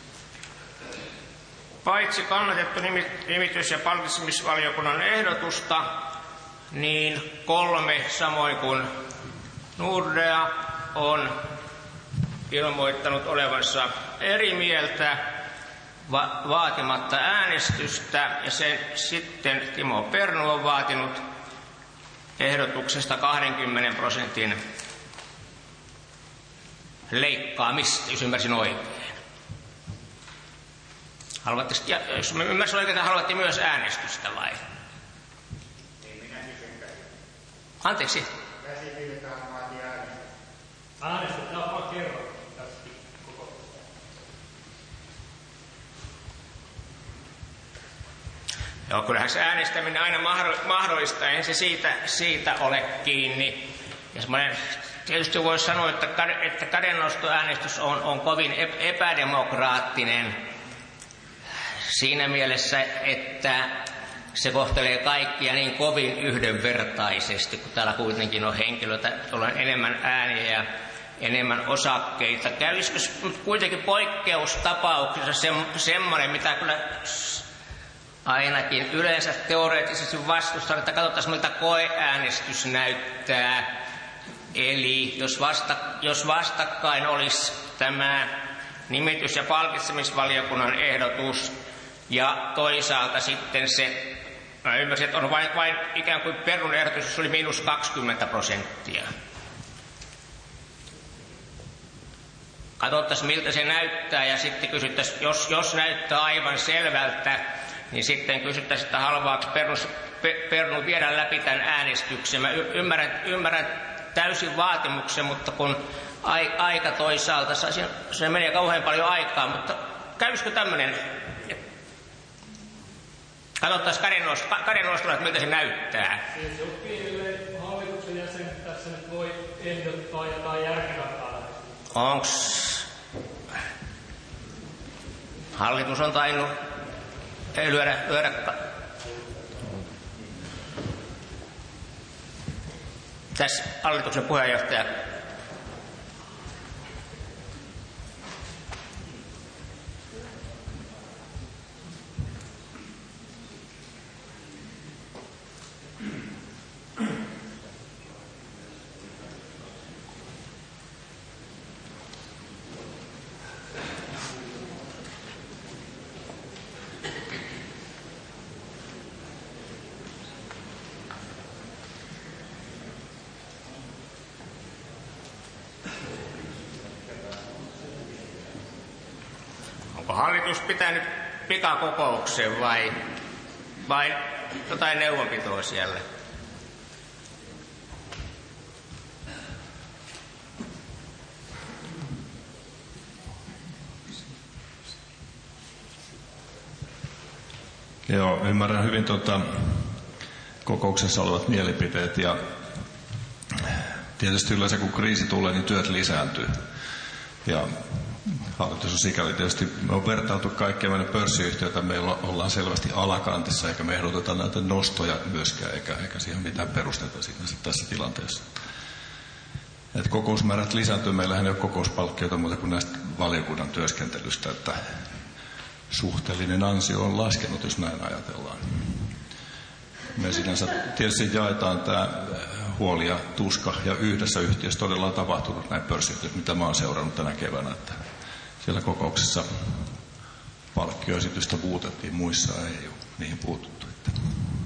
paitsi kannatettu nimitys- ja palkitsemisvaliokunnan ehdotusta, niin kolme, samoin kuin Nordea, on ilmoittanut olevansa eri mieltä va- vaatimatta äänestystä, ja sen sitten Timo Pernu on vaatinut ehdotuksesta kaksikymmentä prosentin leikkaamista, jos ymmärsin oikein. Haluatte, jos mä ymmärsin oikein, että haluatte myös äänestystä vai? Ei minä kysyn. Anteeksi. Käsipidetään vaatii äänestystä. Äänestetään vaan kerran tästä koko. Joo, kyllähän se äänestäminen aina mahdollista, eihän se siitä, siitä ole kiinni. Ja tietysti voisi sanoa, että, että kädennostoäänestys on, on kovin epädemokraattinen siinä mielessä, että se kohtelee kaikkia niin kovin yhdenvertaisesti, kun täällä kuitenkin on henkilöitä, joilla on enemmän ääniä ja enemmän osakkeita. Kävisikö kuitenkin poikkeustapauksessa se, semmoinen, mitä kyllä ainakin yleensä teoreettisesti vastustan, että katsotaan miltä koeäänestys näyttää. Eli jos, vasta, jos vastakkain olisi tämä nimitys- ja palkitsemisvaliokunnan ehdotus ja toisaalta sitten se, mä ymmärsin, että on vain, vain ikään kuin Pernun ehdotus, jos oli miinus kaksikymmentä prosenttia. Katsottaisiin miltä se näyttää ja sitten kysyttäisiin, jos, jos näyttää aivan selvältä, niin sitten kysyttäisiin, että haluaako Pernu, Pernu viedä läpi tämän äänestyksen. Mä ymmärrän, ymmärrän täysin vaatimuksen, mutta kun aika toisaalta, se menee kauhean paljon aikaa, mutta kävisikö tämmöinen, katsottaisiin kädennostolla, että miltä se näyttää. Siis jos pienille hallituksen jäsen tässä nyt voi ehdottaa jotain järkevämpää. Onks hallitus on tainnut lyödä, lyödä tässä hallituksen puheenjohtaja. onko hallitus pitänyt pikakokouksen vai, vai jotain neuvonpitoa siellä? Joo, ymmärrän hyvin tuota, kokouksessa olevat mielipiteet ja tietysti yleensä kun kriisi tulee, niin työt lisääntyy. Ja hallitus on sikäli tietysti, me on vertailtu kaikkia meidän pörssiyhtiöitä, meillä ollaan selvästi alakantissa, eikä me ehdoteta näitä nostoja myöskään, eikä, eikä siihen mitään perusteta siinä tässä tilanteessa. Et kokousmäärät lisääntyy, meillähän ei ole kokouspalkkioita muuta kuin näistä valiokunnan työskentelystä, että suhteellinen ansio on laskenut, jos näin ajatellaan. Me sinänsä tietysti jaetaan tämä huoli ja tuska, ja yhdessä yhtiössä todella on tapahtunut näin pörssiyhtiössä, mitä mä oon seurannut tänä keväänä, että siellä kokouksessa palkkioesitystä puutettiin, muissa ei ole niihin puututtu. Että,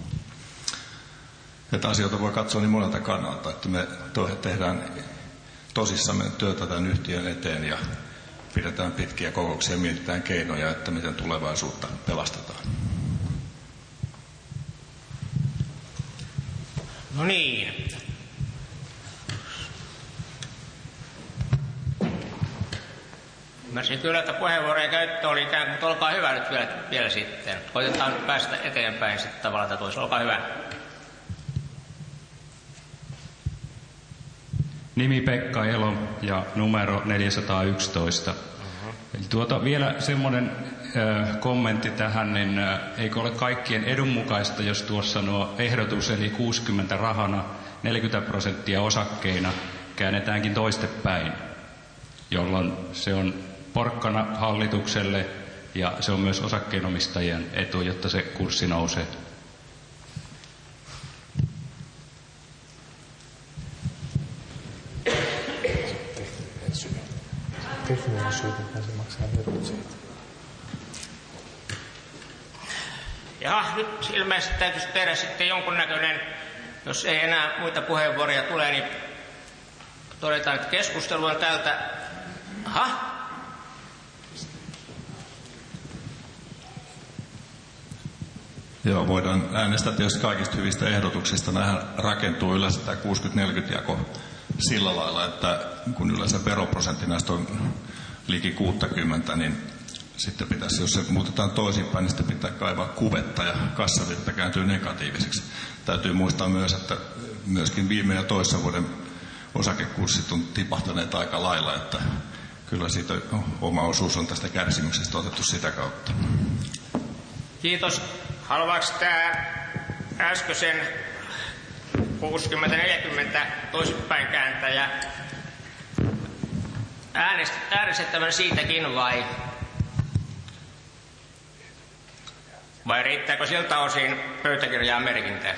että asioita voi katsoa niin monelta kannalta, että me tehdään tosissamme työtä tämän yhtiön eteen ja pidetään pitkiä kokouksia ja mietitään keinoja, että miten tulevaisuutta pelastetaan. No niin. Ymmärsin kyllä, että puheenvuorojen käyttö oli ikään kuin, olkaa hyvä nyt vielä, vielä sitten. Koitetaan nyt päästä eteenpäin sitten tavalla tai toisella. Olkaa hyvä. Nimi Pekka Elo ja numero neljäsataayksitoista. Uh-huh. Eli tuota, vielä semmoinen äh, kommentti tähän, niin äh, eikö ole kaikkien edun mukaista, jos tuossa nuo ehdotus eli kuusikymmentä rahana, neljäkymmentä prosenttia osakkeina käännetäänkin toistepäin, jolloin se on porkkana hallitukselle ja se on myös osakkeenomistajien etu, jotta se kurssi nousee. Tekninen syy, että se maksaa verot siitä. Jaha, nyt ilmeisesti täytyisi tehdä sitten jonkunnäköinen, jos ei enää muita puheenvuoroja tule, niin todetaan, että keskustelu on täältä. Aha. Joo, voidaan äänestää tietysti kaikista hyvistä ehdotuksista. Nämähän rakentuu yleensä tämä kuusikymmentä neljäkymmentä jako sillä lailla, että kun yleensä veroprosentti näistä on liki kuusikymmentä, niin sitten pitäisi, jos se muutetaan toisinpäin, niin sitten pitää kaivaa kuvetta ja kassavirta kääntyy negatiiviseksi. Täytyy muistaa myös, että myöskin viime ja toissa vuoden osakekurssit on tipahtaneet aika lailla, että kyllä siitä oma osuus on tästä kärsimyksestä otettu sitä kautta. Kiitos. Haluaako tämä äskeisen kuusikymmentä neljäkymmentä toisinpäin kääntäjä äänestettävän siitäkin vai, vai riittääkö siltä osin pöytäkirjaan merkintä?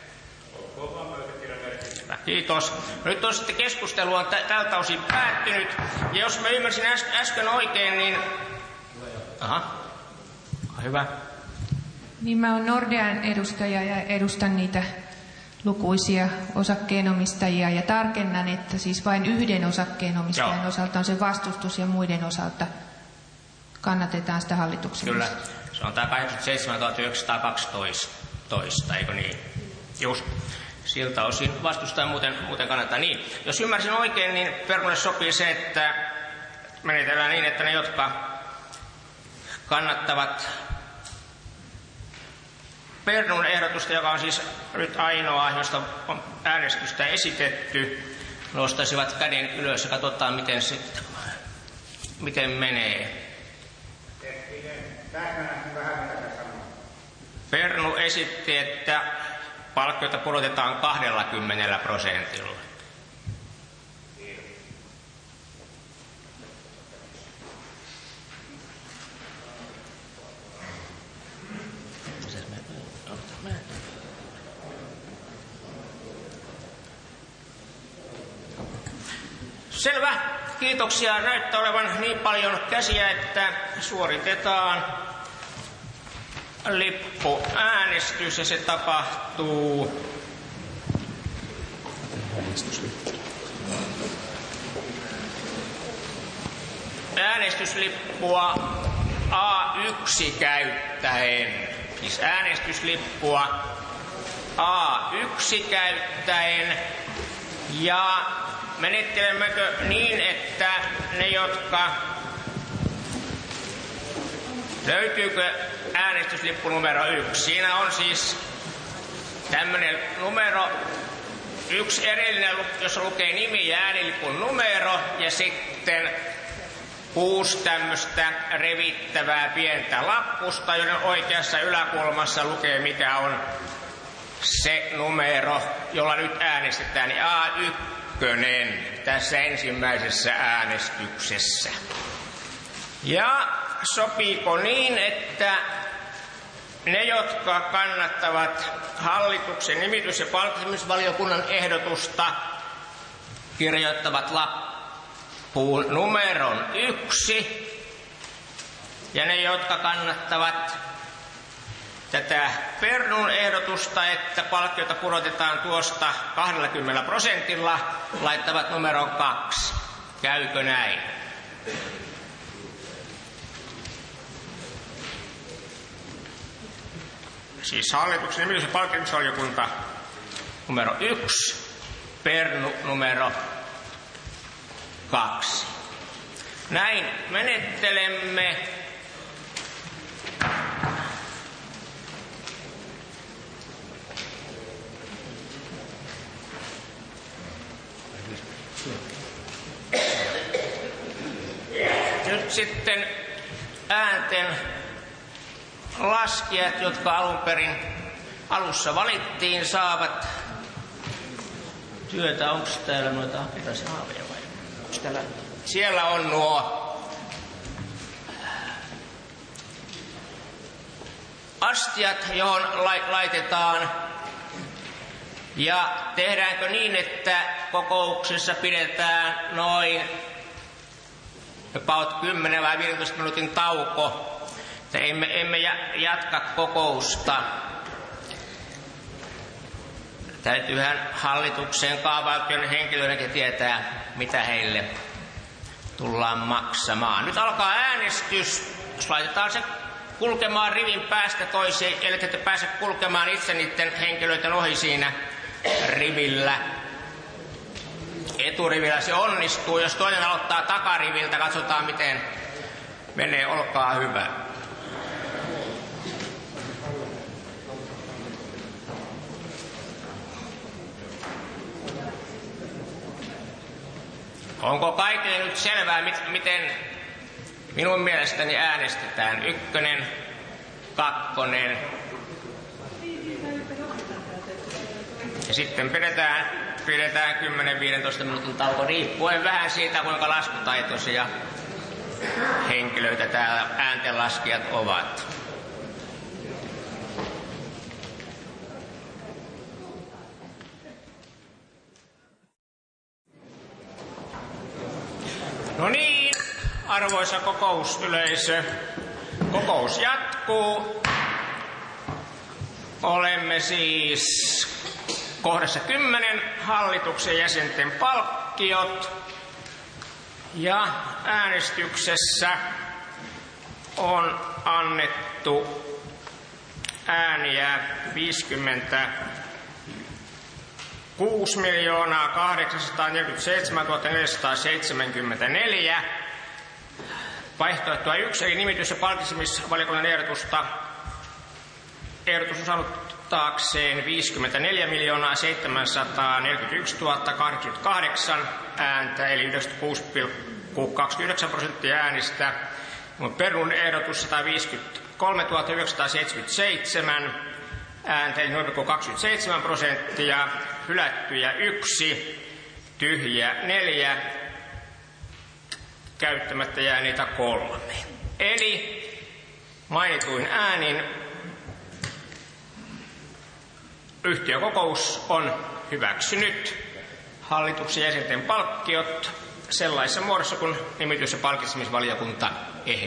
Kiitos. Nyt on sitten keskustelu on t- tältä osin päättynyt. Ja jos mä ymmärsin äs- äsken oikein, niin... Aha. Hyvä. Niin mä oon Nordean edustaja ja edustan niitä lukuisia osakkeenomistajia ja tarkennan, että siis vain yhden osakkeenomistajan Joo. osalta on se vastustus ja muiden osalta kannatetaan sitä hallituksen. Kyllä. Se on tämä kahdeksankymmentäseitsemän yhdeksänsataakaksitoista, eikö niin? Just. Siltä osin vastustaa muuten, muuten kannattaa. Niin, jos ymmärsin oikein, niin Pernulle sopii se, että menetellään niin, että ne, jotka kannattavat Pernun ehdotusta, joka on siis nyt ainoa, josta on äänestystä esitetty, nostaisivat käden ylös ja katsotaan, miten, se, miten menee. Pernu esitti, että palkkioita pudotetaan kaksikymmentä prosentilla. Selvä. Kiitoksia. Näyttää olevan niin paljon käsiä, että suoritetaan lippuäänestys ja se tapahtuu äänestyslippua A yksi käyttäen, siis äänestyslippua A yksi käyttäen, ja menettelemmekö niin, että ne, jotka löytyykö äänestyslippu numero yksi? Siinä on siis tämmöinen numero yksi erillinen, jossa lukee nimi ja äänilipun numero, ja sitten kuusi tämmöistä revittävää pientä lappusta, joiden oikeassa yläkulmassa lukee, mikä on se numero, jolla nyt äänestetään, niin A yksi tässä ensimmäisessä äänestyksessä. Ja sopiiko niin, että ne, jotka kannattavat hallituksen nimitys- ja palkitsemisvaliokunnan ehdotusta, kirjoittavat lappuun numeron yksi, ja ne, jotka kannattavat tätä Pernun ehdotusta, että palkkiota pudotetaan tuosta kaksikymmentä prosentilla, laittavat numeron kaksi. Käykö näin? Siis hallituksen nimitys- ja palkitsemisvaliokunta numero yksi, Pernu numero kaksi. Näin menettelemme. Nyt sitten äänten laskijat, jotka alun perin alussa valittiin, saavat työtä. Onko täällä noita apiraisia haaveja vai? Onko täällä? Siellä on nuo astiat, johon laitetaan. Ja tehdäänkö niin, että kokouksessa pidetään noin about kymmenen vai viisitoista minuutin tauko, että emme, emme jatka kokousta. Täytyyhän hallitukseen kaavailtujen henkilöidenkin tietää, mitä heille tullaan maksamaan. Nyt alkaa äänestys. Jos laitetaan se kulkemaan rivin päästä toiseen, eli ette pääse kulkemaan itse niiden henkilöiden ohi siinä rivillä. Eturivillä se onnistuu. Jos toinen aloittaa takariviltä, katsotaan miten menee. Olkaa hyvä. Onko kaikille nyt selvää, miten minun mielestäni äänestetään? Ykkönen, kakkonen. Ja sitten pidetään, pidetään kymmenen viisitoista minuutin tauko, riippuen vähän siitä, kuinka laskutaitoisia henkilöitä täällä ääntenlaskijat ovat. No niin, arvoisa kokousyleisö, kokous jatkuu. Olemme siis kohdassa kymmenen, hallituksen jäsenten palkkiot. Ja äänestyksessä on annettu ääniä viisikymmentäkuusi miljoonaa kahdeksansataaneljäkymmentäseitsemäntuhatta neljäsataaseitsemänkymmentäneljä. Vaihtoehtoa yksi, eli nimitys- ja palkitsemisvaliokunnan ehdotusta. Ehdotus on saanut taakseen viisikymmentäneljä miljoonaa seitsemänsataaneljäkymmentäyksituhatta kahdeksankymmentäkahdeksan ääntä, eli yhdeksänkymmentäkuusi pilkku kaksikymmentäyhdeksän prosenttia äänistä. Perun ehdotus sata viisikymmentäkolmetuhatta yhdeksänsataaseitsemänkymmentäseitsemän ääntä, eli noin kaksikymmentäseitsemän prosenttia. Hylättyjä yksi, tyhjiä neljä, käyttämättä jääneitä kolme. Eli mainituin äänin yhtiökokous on hyväksynyt hallituksen jäsenten palkkiot sellaisessa muodossa, kun nimitys- ja palkitsemisvaliokunta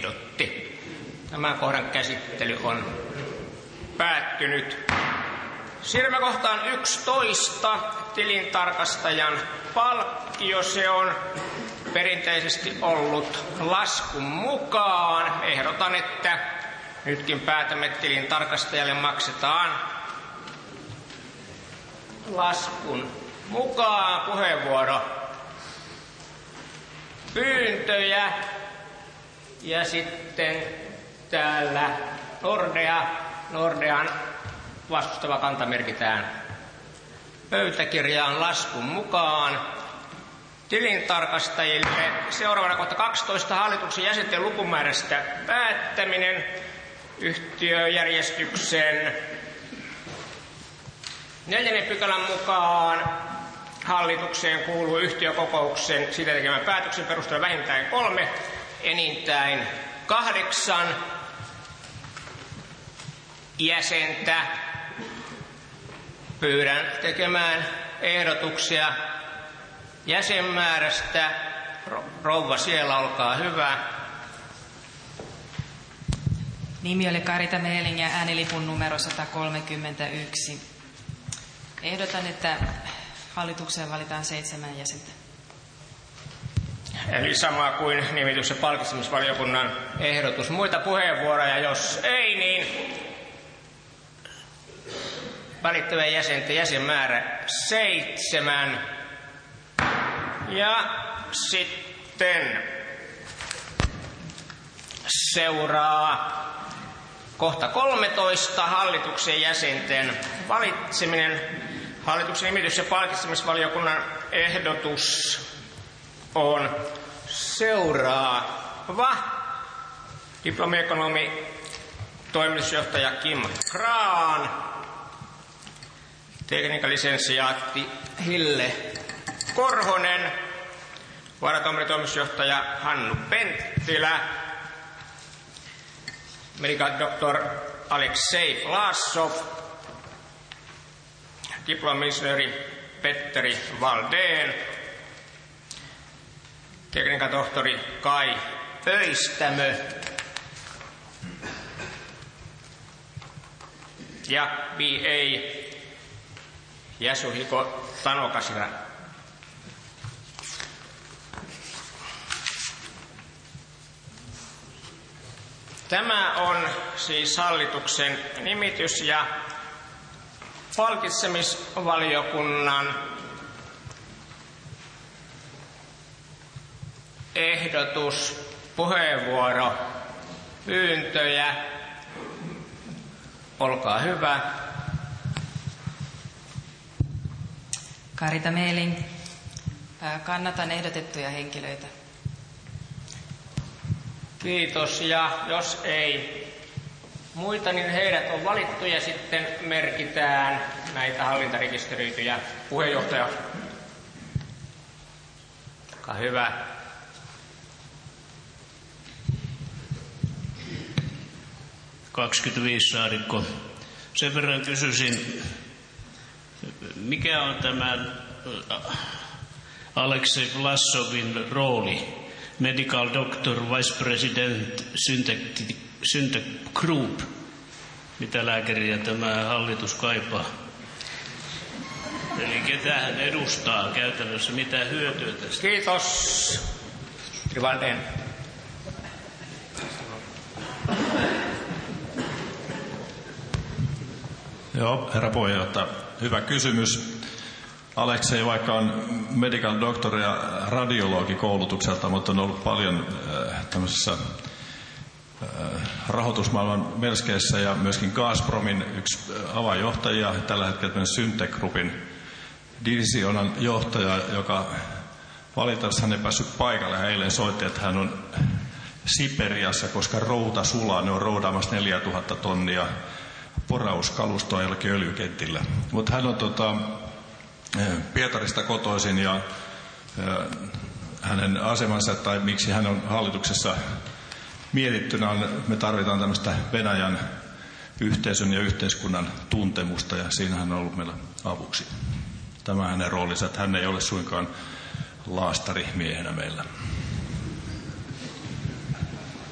ehdotti. Tämän kohdan käsittely on päättynyt. Siirrymme kohtaan yksitoista. Tilintarkastajan palkkio. Se on perinteisesti ollut laskun mukaan. Ehdotan, että nytkin päätämme tilintarkastajalle maksetaan laskun mukaan. Puheenvuoro pyyntöjä. Ja sitten täällä Nordea. Nordean vastustava kanta merkitään pöytäkirjaan laskun mukaan. Tilintarkastajille seuraavana kohta kaksitoista hallituksen jäsenten lukumäärästä päättäminen. Yhtiöjärjestyksen neljännen pykälän mukaan hallitukseen kuuluu yhtiökokouksen sitä tekemän päätöksen perusteella vähintään kolme, enintään kahdeksan jäsentä. Pyydän tekemään ehdotuksia jäsenmäärästä. Rouva siellä, olkaa hyvä. Nimi oli Karita Meeling ja äänilipun numero sata kolmekymmentäyksi. Ehdotan, että hallitukseen valitaan seitsemän jäsentä. Eli sama kuin nimitys- ja palkitsemisvaliokunnan ehdotus. Muita puheenvuoroja, jos ei, niin valittavien jäsenten jäsenmäärä seitsemän. Ja sitten seuraa kohta kolmetoista, hallituksen jäsenten valitseminen. Hallituksen nimitys- ja palkitsemisvaliokunnan ehdotus on seuraava. Diplomiekonomi, toimitusjohtaja Kim Kraan, tekniikan lisensiaatti Hille Korhonen, varatoimeritoimitusjohtaja Hannu Penttilä, medical doctor Aleksei Vlasov, diplomi-insinööri Petteri Valdén, tekniikan tohtori Kai Pöistämö ja B A Yasuhiko Tanokashira. Tämä on siis hallituksen nimitys- ja palkitsemisvaliokunnan ehdotus, puheenvuoro, pyyntöjä. Olkaa hyvä. Karita Meeling. Kannatan ehdotettuja henkilöitä. Kiitos. Ja jos ei muita, niin heidät on valittu ja sitten merkitään näitä hallintarekisteröityjä. Puheenjohtaja. Olkaa hyvä. kaksikymmentäviisi Saarikko. Sen verran kysyisin, mikä on tämän Aleksei Vlasovin rooli? Medical Doctor, Vice President, Syntec Group. Mitä lääkäriä tämä hallitus kaipaa? Eli ketä hän edustaa käytännössä, mitä hyötyä tästä? Kiitos. Valdén. Joo, herra puheenjohtaja, hyvä kysymys. Aleksei, vaikka on medical doctor ja radiologi koulutukselta, mutta on ollut paljon äh, tämmöisessä äh, rahoitusmaailman melskeissä ja myöskin Gazpromin yksi äh, avainjohtajia, tällä hetkellä Syntec Groupin divisionan johtaja, joka valitettavasti hän ei päässyt paikalle. Hän eilen soitti, että hän on Siperiassa, koska routa sulaa, ne on roudaamassa neljätuhatta tonnia porauskalustoa jollakin öljykentillä. Mutta hän on tota, Pietarista kotoisin ja hänen asemansa tai miksi hän on hallituksessa mietittynä on, me tarvitaan tämmöistä Venäjän yhteisön ja yhteiskunnan tuntemusta ja siinä hän on ollut meillä avuksi. Tämä hänen roolinsa, että hän ei ole suinkaan laastarimiehenä meillä.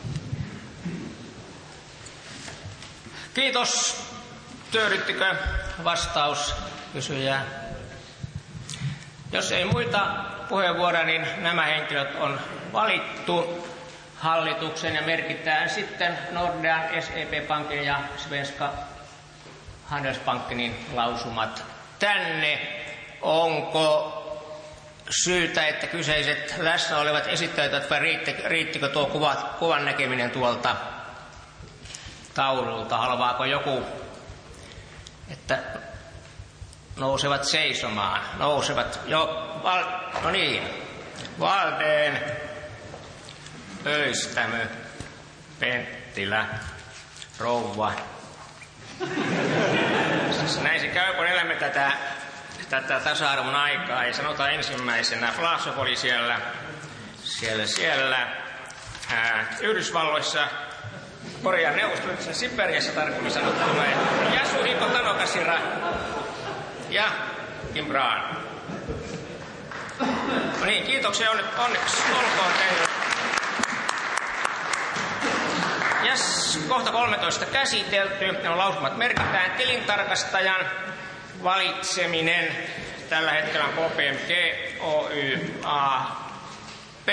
Kiitos. Tyydyttikö vastaus kysyjää. Jos ei muita puheenvuoroja, niin nämä henkilöt on valittu hallituksen ja merkitään sitten Nordean, S E B-pankin ja Svenska Handelsbankenin lausumat tänne. Onko syytä, että kyseiset läsnä olevat esittäjät, vai riitti, riittikö tuo kuva, kuvan näkeminen tuolta taululta? Haluaako joku, että nousevat seisomaan? Nousevat jo, val, no niin, Valdén, Öistämö, Penttilä, Rouva. Siis näin se käy, kun elämme tätä, tätä tasa-arvon aikaa. Ja sanotaan ensimmäisenä, Vlasov oli siellä, siellä, siellä ää, Yhdysvalloissa, Korean neuvostoliitossa, Siperiassa tarkemmin sanottuna, Yasuhiko Tanokasira ja Imran. No niin, kiitoksia, onneksi olkoon teille. Yes, kohta kolmetoista käsitelty. Ne lausumat merkitään. Tilintarkastajan valitseminen. Tällä hetkellä on K P M G Oy A P.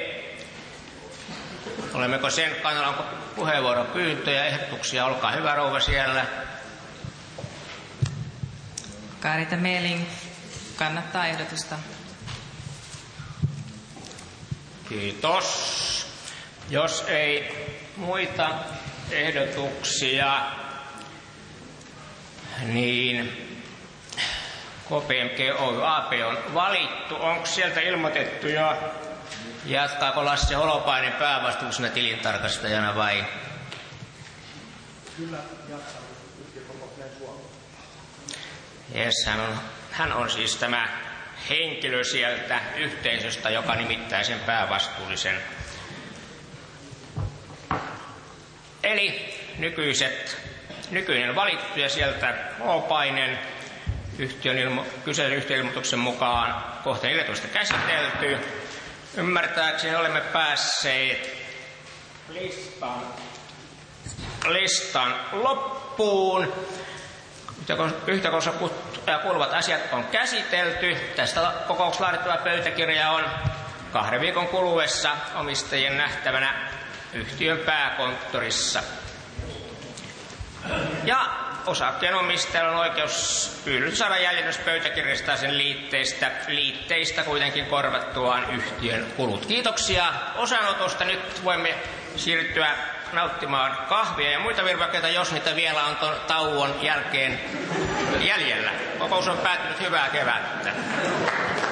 Olemmeko sen kannalla? Onko puheenvuoropyyntöjä, ehdotuksia? Olkaa hyvä, rouva siellä. Karita Meling kannattaa ehdotusta. Kiitos. Jos ei muita ehdotuksia, niin K P M G Oy A P on valittu. Onko sieltä ilmoitettu jo, jatkaako Lasse Holopainen päävastuullisena tilintarkastajana vai? Kyllä jatkaa yhtiökokouksen Suomessa. Yes, hän on, hän on siis tämä henkilö sieltä yhteisöstä, joka nimittää sen päävastuullisen. Eli nykyiset, nykyinen valittu ja sieltä Holopainen yhtiön ilmo, kyseisen yhtiöilmoituksen mukaan kohta neljätoista käsitelty. Ymmärtääkseni olemme päässeet listan, listan loppuun. Yhtäkossa kuuluvat asiat on käsitelty. Tästä kokouksesta laadittava pöytäkirja on kahden viikon kuluessa omistajien nähtävänä yhtiön pääkonttorissa. Ja osakkeenomistajalla on oikeus pyynnöt saada jäljennös pöytäkirjasta sen liitteistä, liitteistä kuitenkin korvattuaan yhtiön kulut. Kiitoksia osanotosta. Nyt voimme siirtyä nauttimaan kahvia ja muita virvakkeita, jos niitä vielä on ton tauon jälkeen jäljellä. Kokous on päättynyt. Hyvää kevättä.